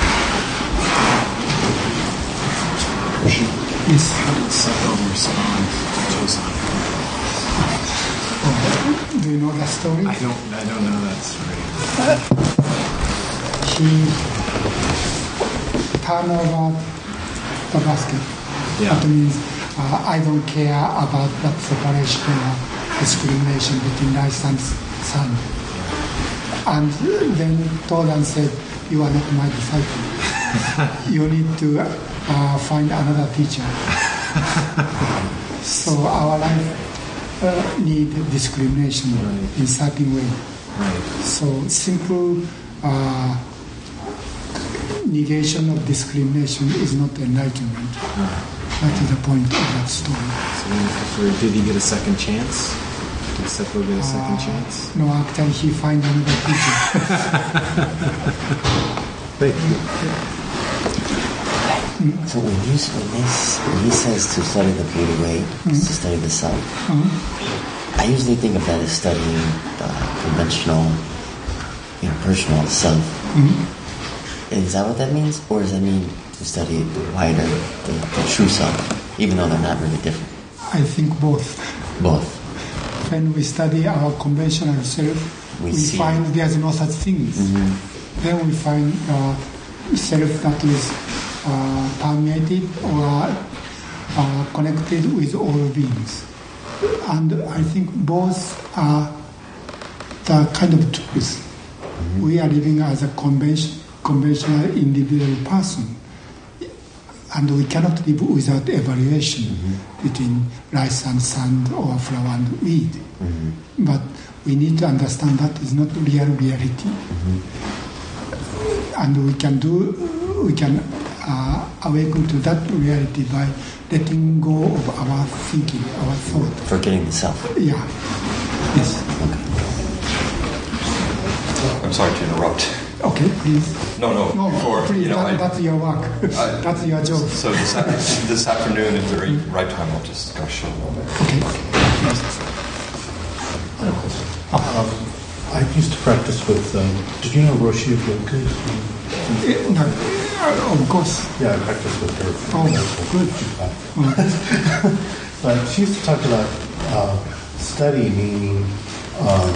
Yes. Seko respond to Josan. Oh, do you know that story? I don't. I don't know that story. He turned over the basket. Yeah. That means uh, I don't care about that separation or discrimination between rice and sun. And then Todan said, "You are not my disciple. You need to uh, find another teacher." So our life uh, need discrimination Right. in certain way. Right. So simple uh, negation of discrimination is not enlightenment. That is the point of that story. So, so did he get a second chance? Did Seko get a second Uh, chance? No, actually he find another teacher. Thank you. So when, you, when, this, when he says to study the Buddha way, Mm-hmm. is to study the self, I usually think of that as studying the conventional, you know, personal self. Mm-hmm. Is that what that means? Or does that mean to study the wider, the, the true self, even though they're not really different? I think both. Both. When we study our conventional self, We we, see. find there's no such things. Mm-hmm. Then we find uh, self that is uh, permeated or uh, connected with all beings. And I think both are the kind of truth. Mm-hmm. We are living as a convention, conventional individual person. And we cannot live without evaluation Mm-hmm. between rice and sand or flower and weed. Mm-hmm. But we need to understand that is not real reality. Mm-hmm. And we can do, we can uh, awaken to that reality by letting go of our thinking, our thought. Forgetting the self. Yeah. Yes. I'm sorry to interrupt. Okay, please. No, no. No, before, please, you know, that, I- that's your work. I- That's your job. So this, af- this afternoon, at the right, right time, I'll just gush a little bit. Okay. Um, I used to practice with, um, did you know Roshi Yoku? Eh, no, uh, of course. Yeah, I practiced with her. Oh, good. But she used to talk about uh, study meaning um,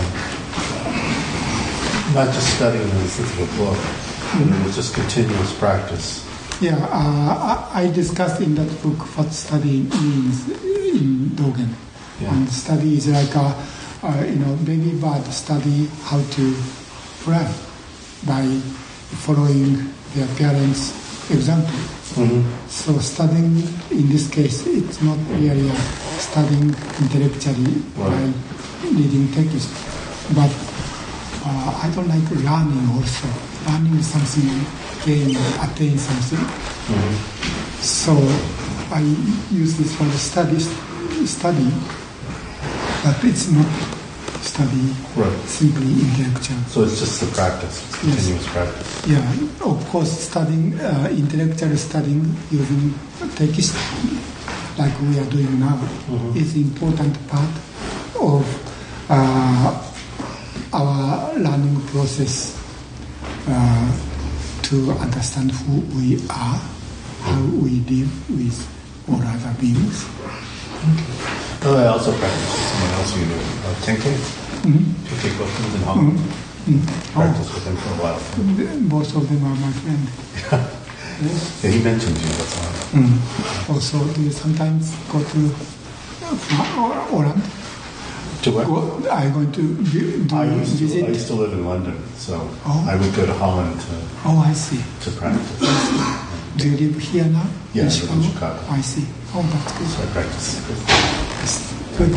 not just studying in the sense of a book, but it was just continuous practice. Yeah, uh, I, I discussed in that book what study means in Dogen. Yeah. And study is like a, uh, you know, baby bird study how to fly by following their parents' example. Mm-hmm. So studying, in this case, it's not really a studying intellectually Right. by reading text, but uh, I don't like learning also. Learning something, gain, attain something. Mm-hmm. So I use this for the studies study, but it's not study Right. simply intellectual. So it's just the practice, it's Yes. continuous practice. Yeah, of course, studying uh, intellectual studying using text, like we are doing now, Mhm. is important part of uh, our learning process uh, to understand who we are, how we live with all other beings. Oh, I also practice with someone else you knew, uh, Tenke. Mhm. Tenke Gokun in Hong Kong. Mm. Practiced with him for a while. Both of them are my friend. Yeah, he mentioned you, that's why. Mm. Also, do you sometimes go to uh, Oran? To what? Well, are you going to vi- do I you used, to, visit? I used to live in London, so Oh. I would go to Holland to, Oh, I see. to practice. Do you live here now? Yeah, I live in Chicago. I see. Oh, that's good. So I practice. Yes. Good.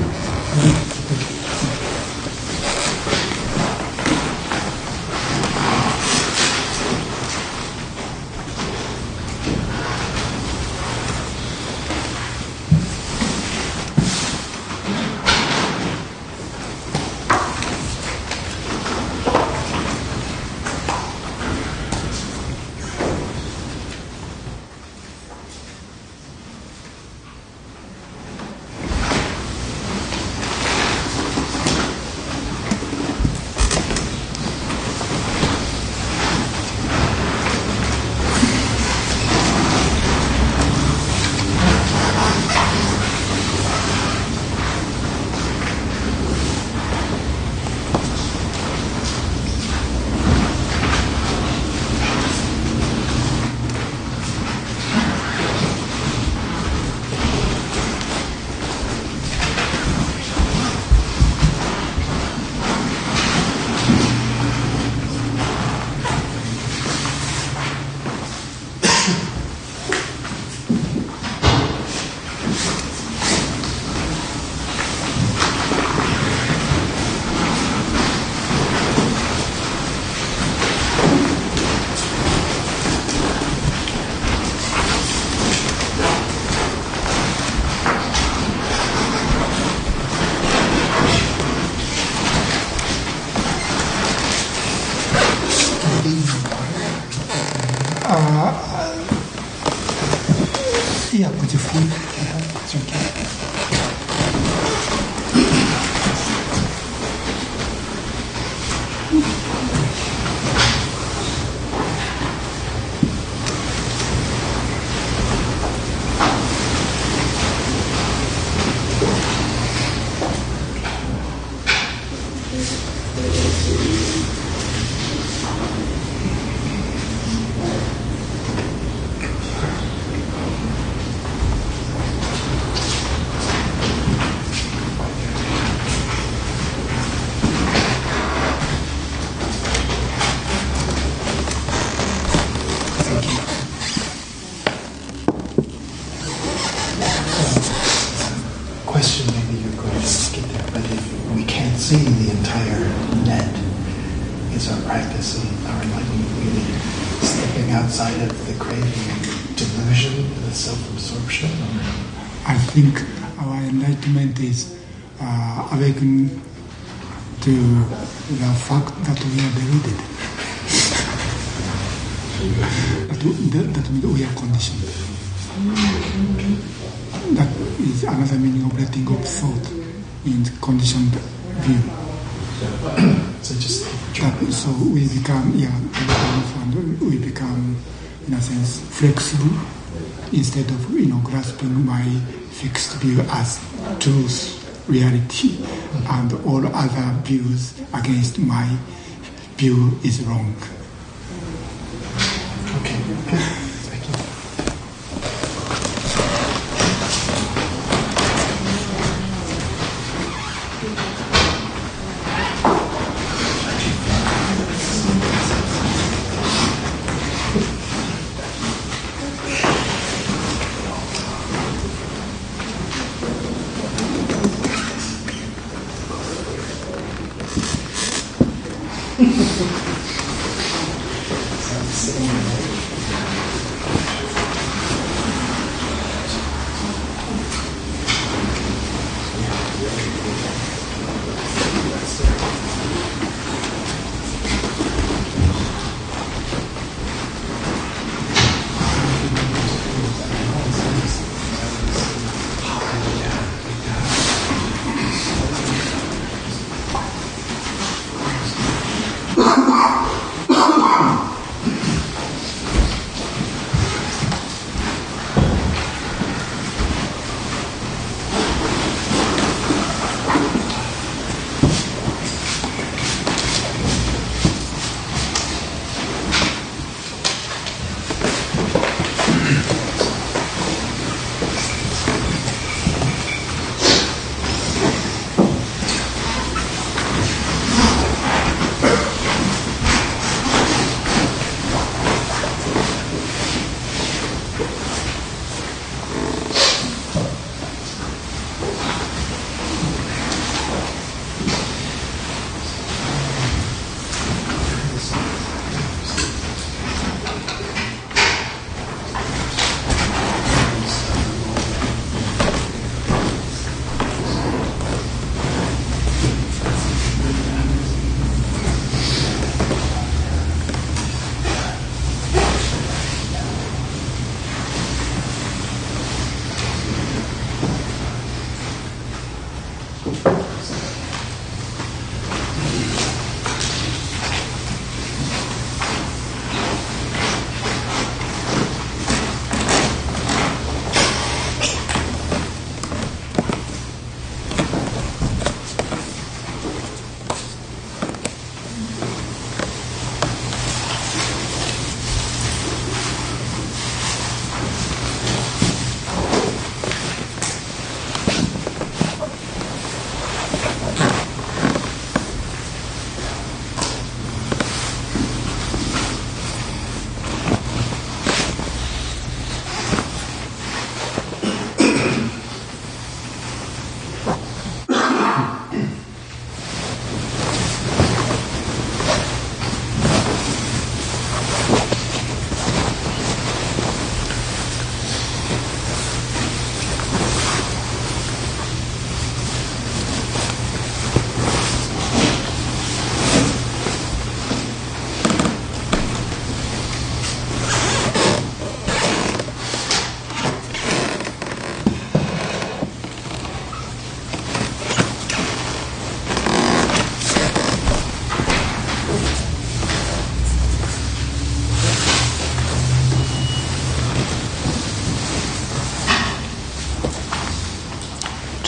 Yeah, could you flip? It's okay. Question, maybe you're going to get there, but if we can't see the entire net, is our practice and our enlightenment really stepping outside of the craving and delusion, the self-absorption? Or? I think our enlightenment is uh, awakening to the fact that we are deluded. that, we, that means we are conditioned. That is another meaning of letting go of thought in conditioned view. So just That, so we become, yeah, and we become, in a sense, flexible instead of, you know, grasping my fixed view as truth, reality, and all other views against my view is wrong. okay, good. Thank you.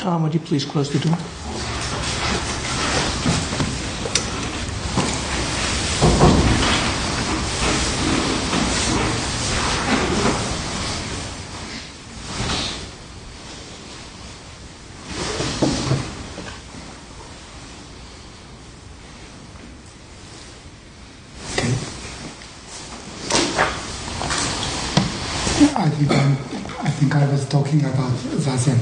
Tom, would you please close the door? I think, I'm, I think I was talking about Zazen.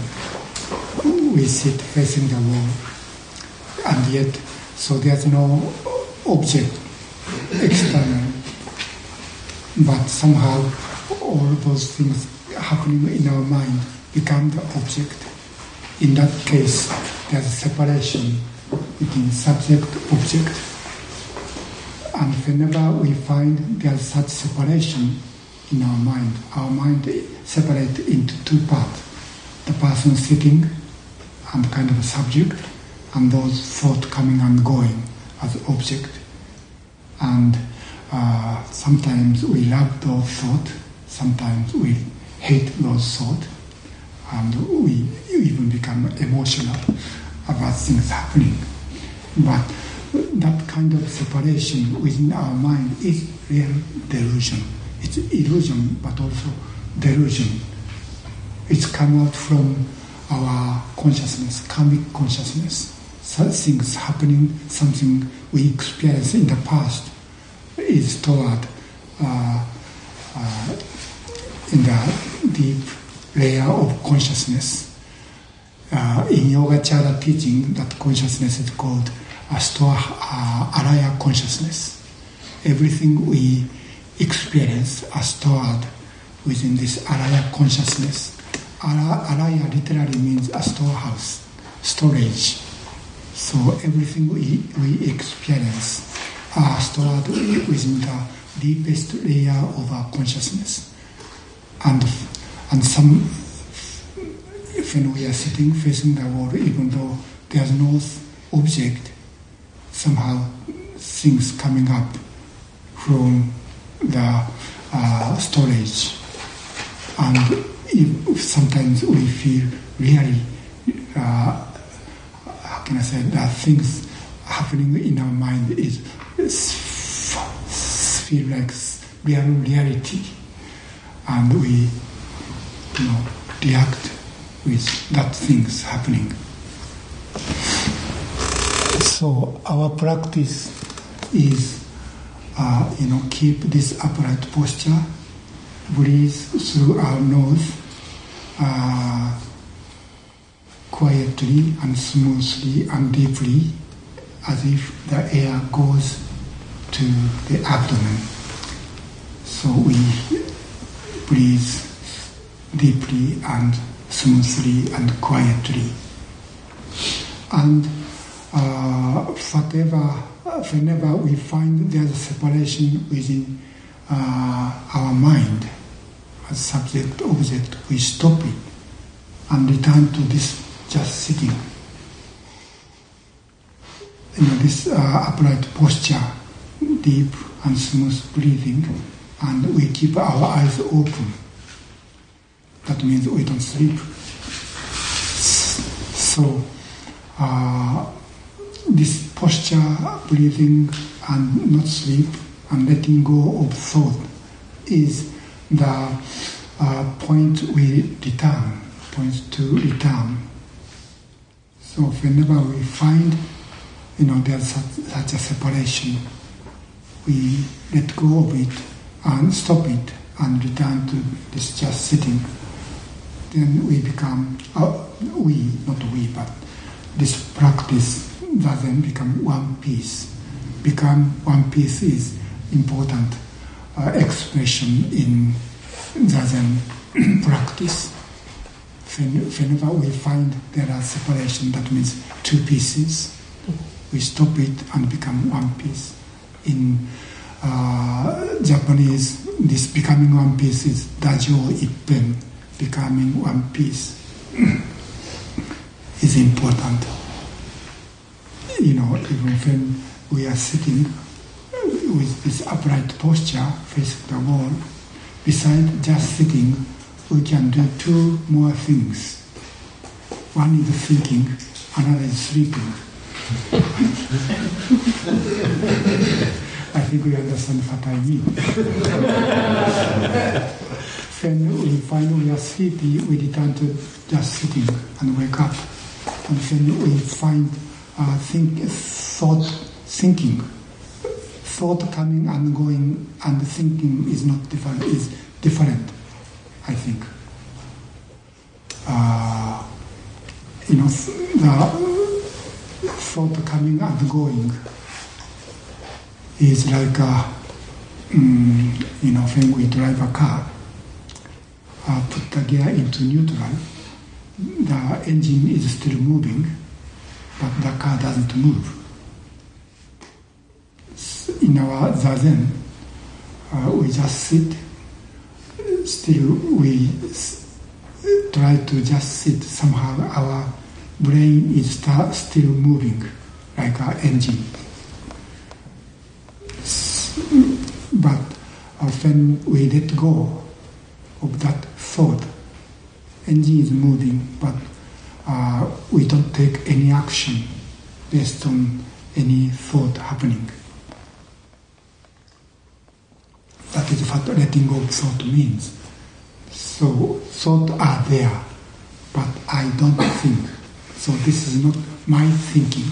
We sit facing the wall, and yet, so there's no object external, but somehow all those things happening in our mind become the object. In that case, there's a separation between subject-object, and whenever we find there's such separation in our mind, our mind separates into two parts: the person sitting and kind of a subject, and those thoughts coming and going as object. And uh, sometimes we love those thoughts, sometimes we hate those thoughts, and we even become emotional about things happening. But that kind of separation within our mind is real delusion. It's illusion, but also delusion. It's come out from our consciousness, karmic consciousness. Such things happening, something we experienced in the past is stored uh, uh, in the deep layer of consciousness. Uh, in Yogacara teaching, that consciousness is called a store, uh, alaya consciousness. Everything we experience are stored within this alaya consciousness. Alaya literally means a storehouse, storage. So everything we, we experience are stored within the deepest layer of our consciousness. And and some, when we are sitting facing the wall, even though there's no object, somehow things coming up from the uh, storage. And if sometimes we feel really, uh, how can I say, that things happening in our mind is, is feel like real reality, and we, you know, react with that things happening. So our practice is, uh, you know, keep this upright posture, breathe through our nose, uh, quietly and smoothly and deeply, as if the air goes to the abdomen. So we breathe deeply and smoothly and quietly. And uh, whatever, whenever we find there's a separation within uh, our mind, as subject, object, we stop it and return to this just sitting. You know, this uh, upright posture, deep and smooth breathing, and we keep our eyes open. That means we don't sleep. So, uh, this posture, breathing, and not sleep, and letting go of thought is the uh, point we return, point to return. So whenever we find, you know, there's such, such a separation, we let go of it and stop it and return to this just sitting. Then we become, uh, we, not we, but this practice doesn't become one piece. Become one piece is important uh, expression in Zazen practice. When, whenever we find there are separation, that means two pieces. We stop it and become one piece. In uh, Japanese, this becoming one piece is Dajo Ippen, becoming one piece is important. You know, even when we are sitting with this upright posture facing the wall, besides just sitting, we can do two more things. one is thinking, another is sleeping. I think we understand what I mean. When we find we are sleepy, we return to just sitting and wake up. And when we find uh, think, thought thinking, thought coming and going and thinking is not different, is different, I think. Uh, you know, the thought coming and going is like, a, um, you know, when we drive a car, uh, put the gear into neutral, the engine is still moving, but the car doesn't move. In our zazen, uh, we just sit, still we s- try to just sit. Somehow our brain is sta- still moving, like our engine. S- But uh, when we let go of that thought, engine is moving, but uh, we don't take any action based on any thought happening. That is what letting go of thought means. So thoughts are there, but I don't think. So this is not my thinking.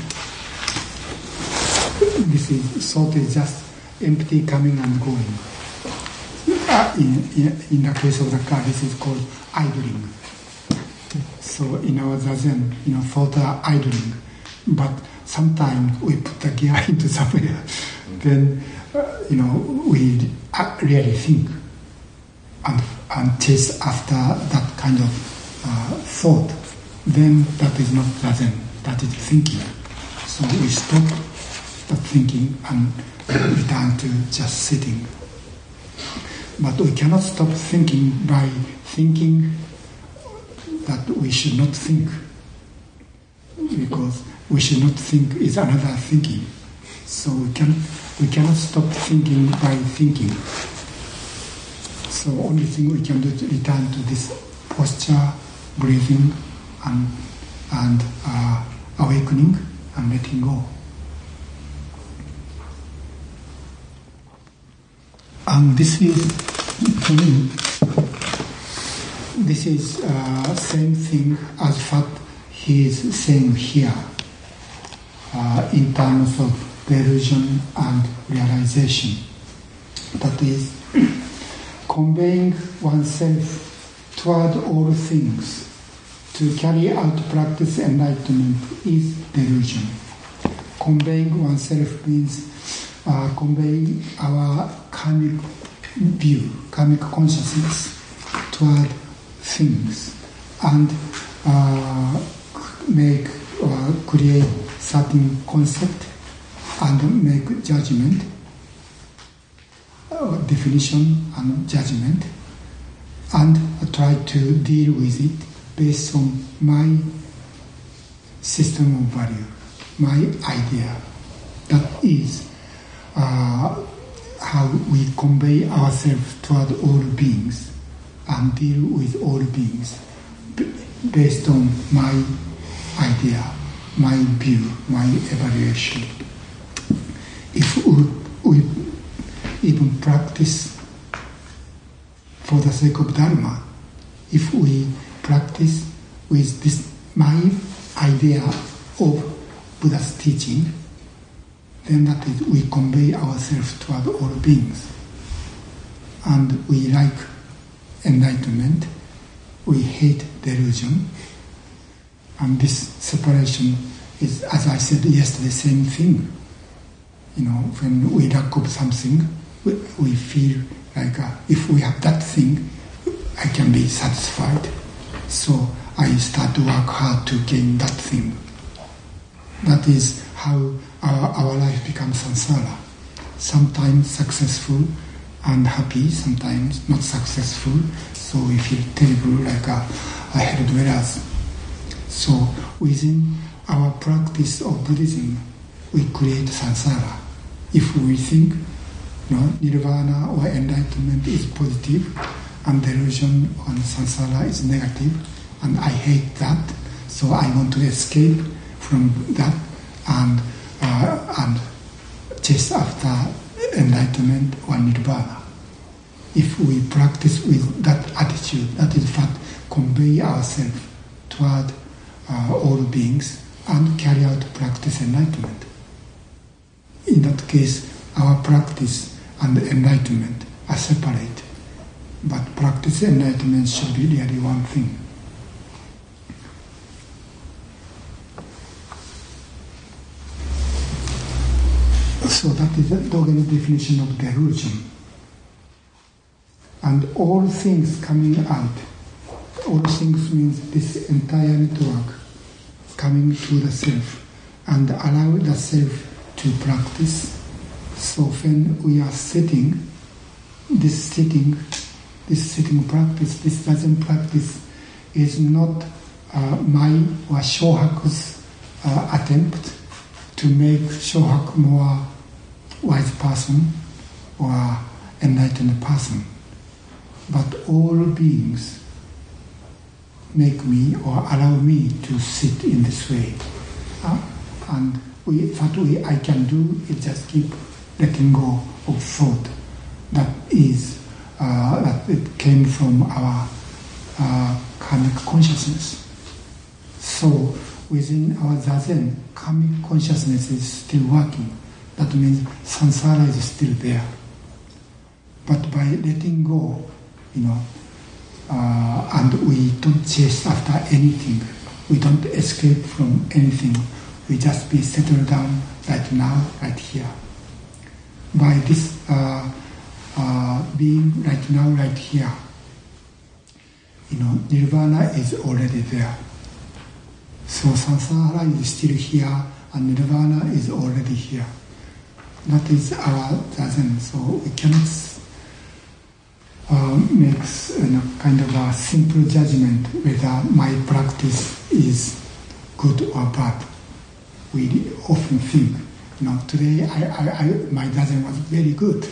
This is thought is just empty coming and going. Uh, in, in, in the case of the car, this is called idling. So in our zazen, you know, thoughts are idling, but sometimes we put the gear into somewhere. Then, uh, you know, we really think and, and chase after that kind of uh, thought. Then that is not zazen, that is thinking. So we stop the thinking and return to just sitting. But we cannot stop thinking by thinking that we should not think, because we should not think is another thinking. So we can we cannot stop thinking by thinking. So only thing we can do is return to this posture, breathing, and and uh, awakening and letting go. And this is, to me, this is uh, same thing as what he is saying here uh, in terms of delusion and realization. That is, conveying oneself toward all things to carry out practice enlightenment is delusion. Conveying oneself means uh, conveying our karmic view, karmic consciousness toward things and uh, make or create certain concept and make judgment, uh, definition and judgment, and try to deal with it based on my system of value, my idea. That is uh, how we convey ourselves toward all beings and deal with all beings b- based on my idea, my view, my evaluation. If we, we even practice for the sake of Dharma, if we practice with this my idea of Buddha's teaching, then that is, we convey ourselves toward all beings. And we like enlightenment, we hate delusion, and this separation is, as I said yesterday, same thing. You know, when we lack of something, we, we feel like uh, if we have that thing, I can be satisfied. So I start to work hard to gain that thing. That is how our, our life becomes samsara. Sometimes successful and happy, sometimes not successful, so we feel terrible like a, a hell dwellers. So within our practice of Buddhism, we create samsara. If we think, you know, nirvana or enlightenment is positive, and delusion and samsara is negative, and I hate that, So I want to escape from that and uh, and chase after enlightenment or nirvana. If we practice with that attitude, that is what convey ourselves toward uh, all beings and carry out practice enlightenment. In that case, our practice and enlightenment are separate, but practice enlightenment should be really one thing. So that is the Dogen definition of delusion. And all things coming out, all things means this entire network coming to the self and allow the self to practice. So when we are sitting, this sitting, this sitting practice, this Zazen practice is not uh, my or Shohaku's uh, attempt to make Shohaku more wise person or enlightened person. But all beings make me or allow me to sit in this way. Uh, and we, what we, I can do is just keep letting go of thought that is, uh, that it came from our uh, karmic consciousness. So within our Zazen, karmic consciousness is still working. That means samsara is still there. But by letting go, you know, uh, and we don't chase after anything, we don't escape from anything, we just be settled down right now, right here. By this uh, uh, being right now, right here, you know, nirvana is already there. So samsara is still here, and nirvana is already here. That is our Zazen. So we cannot uh, make you know, kind of a simple judgment whether my practice is good or bad. We often think, you know, today I, I, I, my Zazen was very good.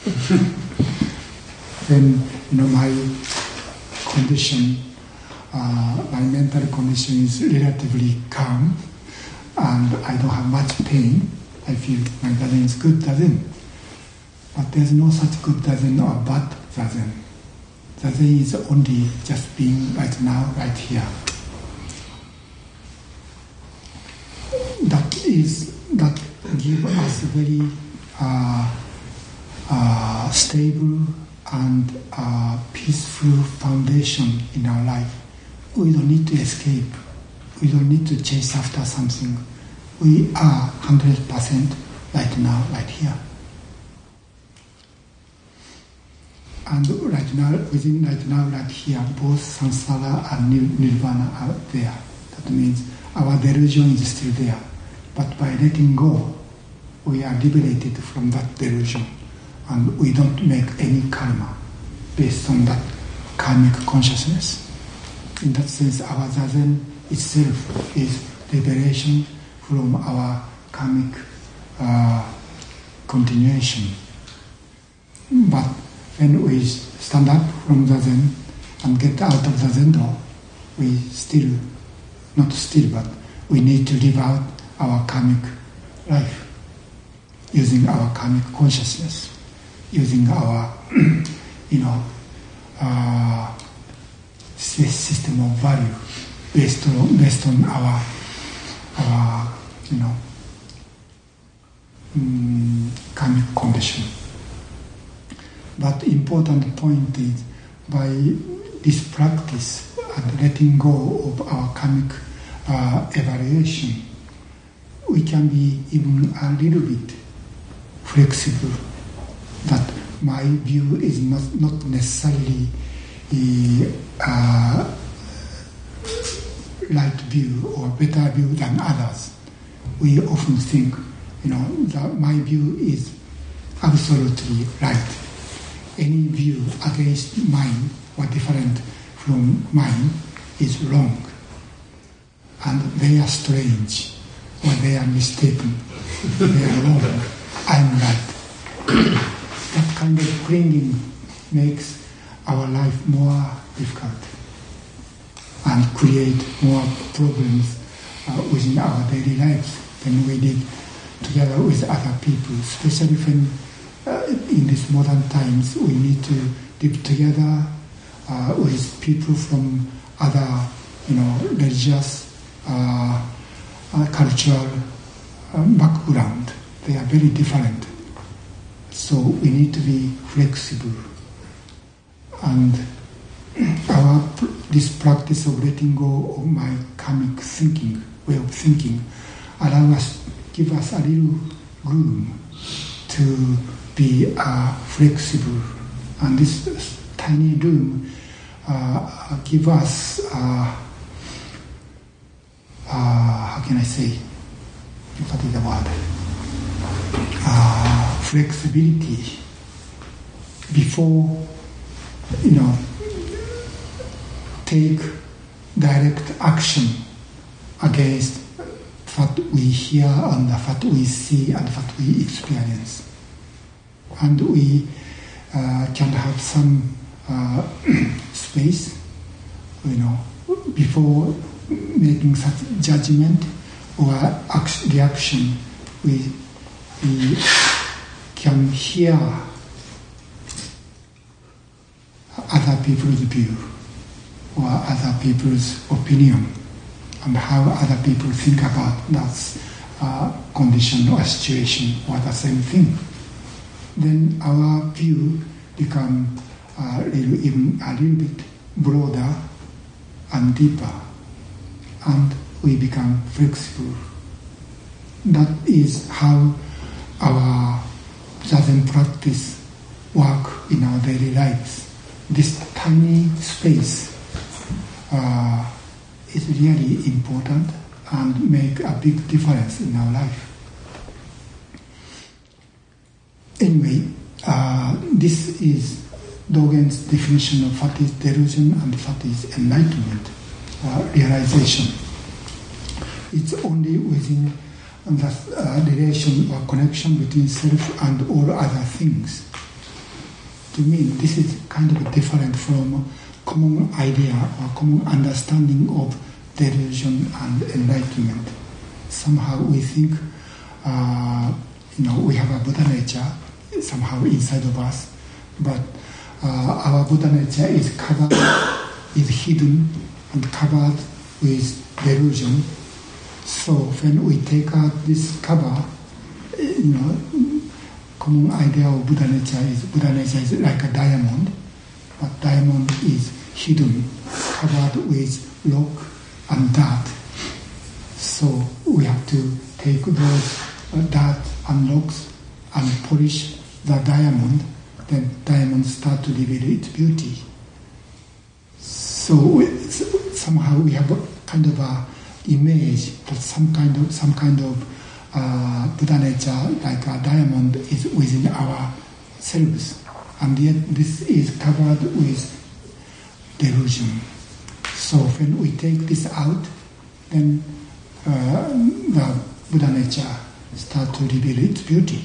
Then, you know, my condition, uh, my mental condition is relatively calm, and I don't have much pain. I feel my Zazen is good Zazen. But there's no such good Zazen or bad Zazen. Zazen is only just being right now, right here. That is, that gives us a very uh, uh, stable and uh, peaceful foundation in our life. We don't need to escape. We don't need to chase after something. We are one hundred percent right now, right here. And right now, within right now, right here, both samsara and nirvana are there. That means our delusion is still there. But by letting go, we are liberated from that delusion. And we don't make any karma based on that karmic consciousness. In that sense, our Zazen itself is liberation from our karmic uh, continuation. But when we stand up from Zazen and get out of Zazen door, we still, not still, but we need to live out our karmic life using our karmic consciousness, using our, you know, uh, system of value based on, based on our, our, you know, um, karmic condition. But important point is, by this practice and letting go of our karmic uh, evaluation, we can be even a little bit flexible. That my view is not, not necessarily a uh, right view or better view than others. We often think, you know, that my view is absolutely right. Any view against mine or different from mine is wrong. And they are strange, or they are mistaken. They are wrong. I'm right. That kind of clinging makes our life more difficult. and create more problems uh, within our daily lives than we did together with other people, especially when uh, in these modern times we need to live together uh, with people from other, you know, religious, uh, uh, cultural uh, background. They are very different. So we need to be flexible. And our this practice of letting go of my karmic thinking, way of thinking, allow us, give us a little room to be uh, flexible. And this tiny room uh, give us, uh, uh, how can I say, what is the word? Uh, flexibility before, you know, take direct action against what we hear and what we see and what we experience. And we uh, can have some uh, space, you know, before making such judgment or action, reaction. We, we can hear other people's view or other people's opinion and how other people think about that uh, condition or situation or the same thing. Then our view become uh, little, even a little bit broader and deeper, and we become flexible. That is how our Zazen practice work in our daily lives. This tiny space uh, is really important and make a big difference in our life. Anyway, uh, this is Dogen's definition of what is delusion and what is enlightenment, uh, realization. It's only within the uh, relation or connection between self and all other things. To me, this is kind of different from common idea or common understanding of delusion and enlightenment. Somehow we think, uh, you know, we have a Buddha nature somehow inside of us, but uh, our Buddha nature is covered, is hidden and covered with delusion. So when we take out this cover, you know, common idea of Buddha nature is Buddha nature is like a diamond, but diamond is hidden, covered with rock and dirt. So we have to take those uh, dirt and rocks and polish the diamond, then diamond start to reveal its beauty. So we, somehow we have a kind of a image that some kind of some kind of uh, Buddha nature, like a diamond, is within our selves, and yet this is covered with delusion. So when we take this out, then uh, the Buddha nature starts to reveal its beauty.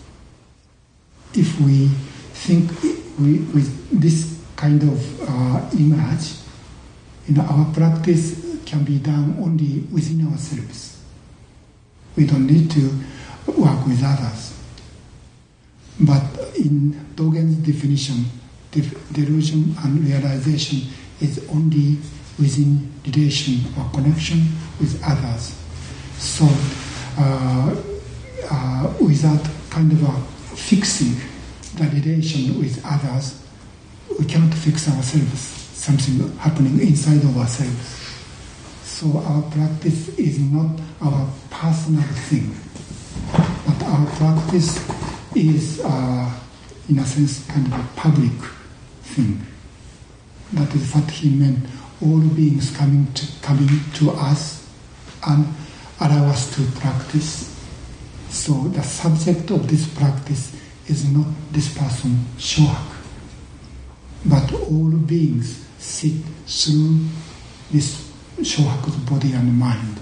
If we think we, with this kind of uh, image, you know, our practice can be done only within ourselves. We don't need to work with others. But in Dogen's definition, delusion and realization is only within relation or connection with others. So uh, uh, without kind of a fixing the relation with others, we cannot fix ourselves, something happening inside of ourselves. So our practice is not our personal thing, but our practice is, uh, in a sense, kind of a public thing. That is what he meant, all beings coming to, coming to us and allow us to practice. So the subject of this practice is not this person, Shohaku, but all beings sit through this Shohaku's body and mind.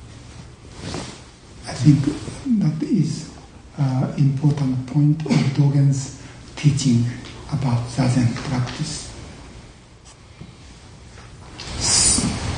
I think that is an important point of Dogen's teaching about Zazen practice.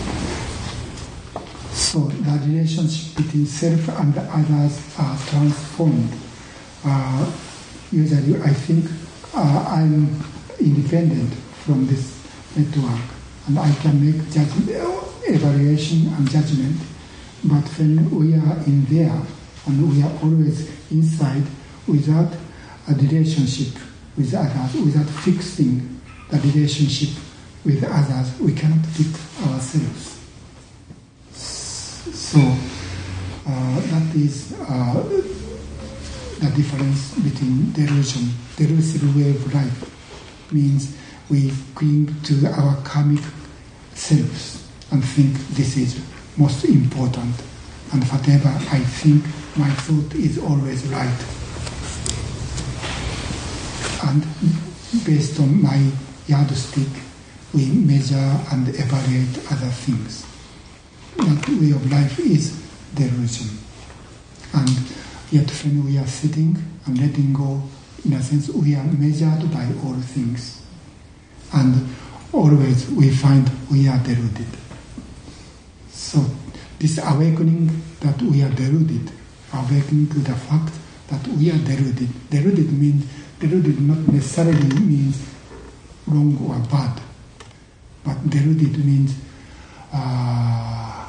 So the relationship between self and others are transformed. Uh, usually I think uh, I'm independent from this network and I can make judgment, evaluation and judgment. But when we are in there and we are always inside without a relationship with others, without fixing the relationship with others, we cannot fix ourselves. So uh, that is uh, the difference between delusion. Delusive way of life means we cling to our karmic selves and think this is most important, and whatever I think, my thought is always right. And based on my yardstick, we measure and evaluate other things. That way of life is delusion. And yet when we are sitting and letting go, in a sense, we are measured by all things. And always we find we are deluded. So this awakening that we are deluded, awakening to the fact that we are deluded. Deluded means, deluded not necessarily means wrong or bad, but deluded means uh,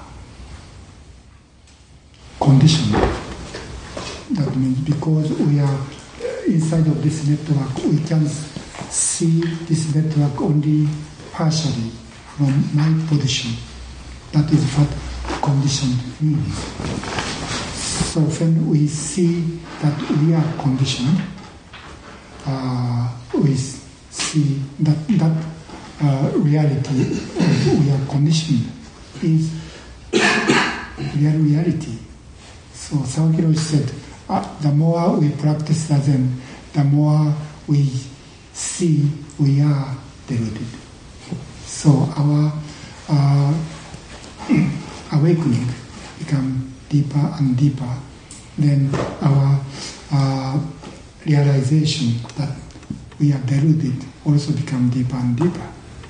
conditioned. That means because we are inside of this network, we can see this network only partially from my position. That is what conditioned means. So when we see that we are conditioned, uh, we see that that uh, reality we are conditioned is real reality. So Sawaki said, uh, the more we practice Zazen, the more we see we are deluded. So our uh, awakening become deeper and deeper. Then our uh, realization that we are deluded also become deeper and deeper.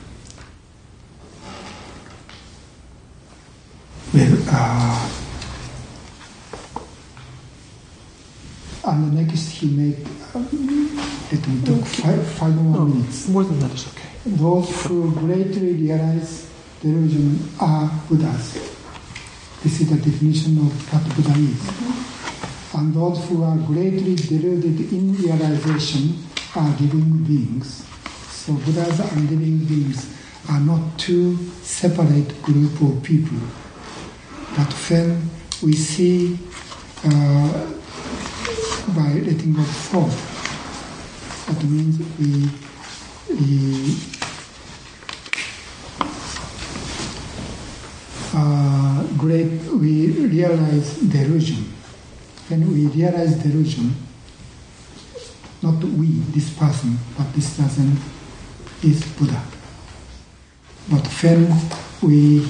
Well, uh, and the next he made, um, let me talk five, five more no, minutes. More than that is okay. Those who greatly realize delusion are Buddhas. This is the definition of what Buddha is. Mm-hmm. And those who are greatly deluded in realization are living beings. So Buddhas and living beings are not two separate group of people. But when we see uh, by letting go of thought, that means we, we uh, great we realize delusion. When we realize delusion, not we, this person, but this person is Buddha. But when we,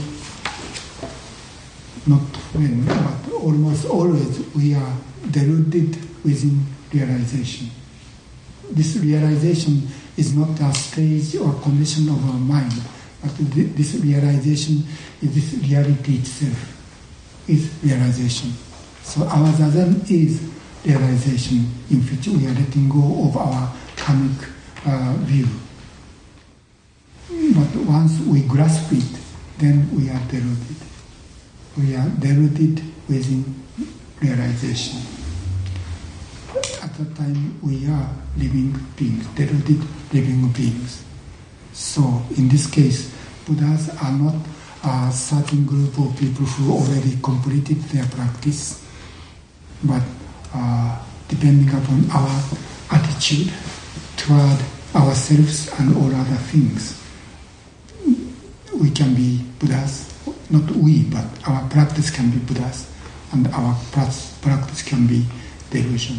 not when, but almost always we are deluded within realization. This realization is not a stage or condition of our mind, but this realization is this reality itself, is realization. So our Zazen is realization in which we are letting go of our karmic uh, view. But once we grasp it, then we are deluded. We are deluded within realization. At that time, we are living beings, deluded living beings. So, in this case, Buddhas are not a certain group of people who already completed their practice, but uh, depending upon our attitude toward ourselves and all other things, we can be Buddhas. Not we, but our practice can be Buddhas, and our practice can be delusion.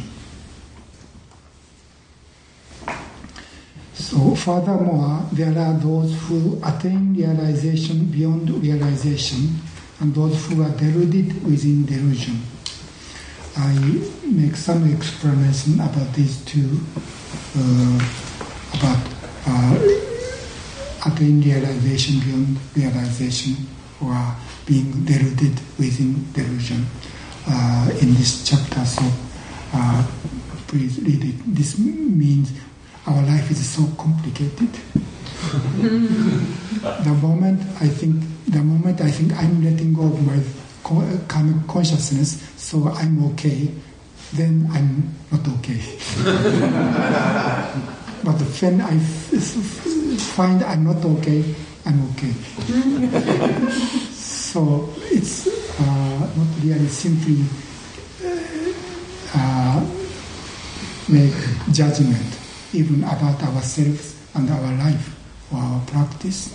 So furthermore, there are those who attain realization beyond realization, and those who are deluded within delusion. I make some explanation about these two, uh, about uh, attain realization beyond realization, or being deluded within delusion uh, in this chapter. So uh, please read it. This means our life is so complicated. the moment I think, the moment I think I'm letting go of my karmic consciousness, so I'm okay, then I'm not okay. But when I f- f- find I'm not okay, I'm okay. So it's uh, not really simply uh, make judgment even about ourselves and our life or our practice.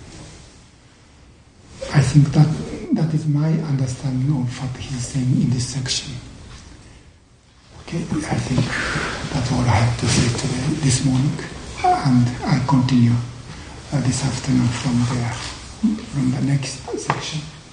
I think that that is my understanding of what he's saying in this section. Okay, I think that's all I have to say today, this morning, and I continue uh, this afternoon from there, from the next section.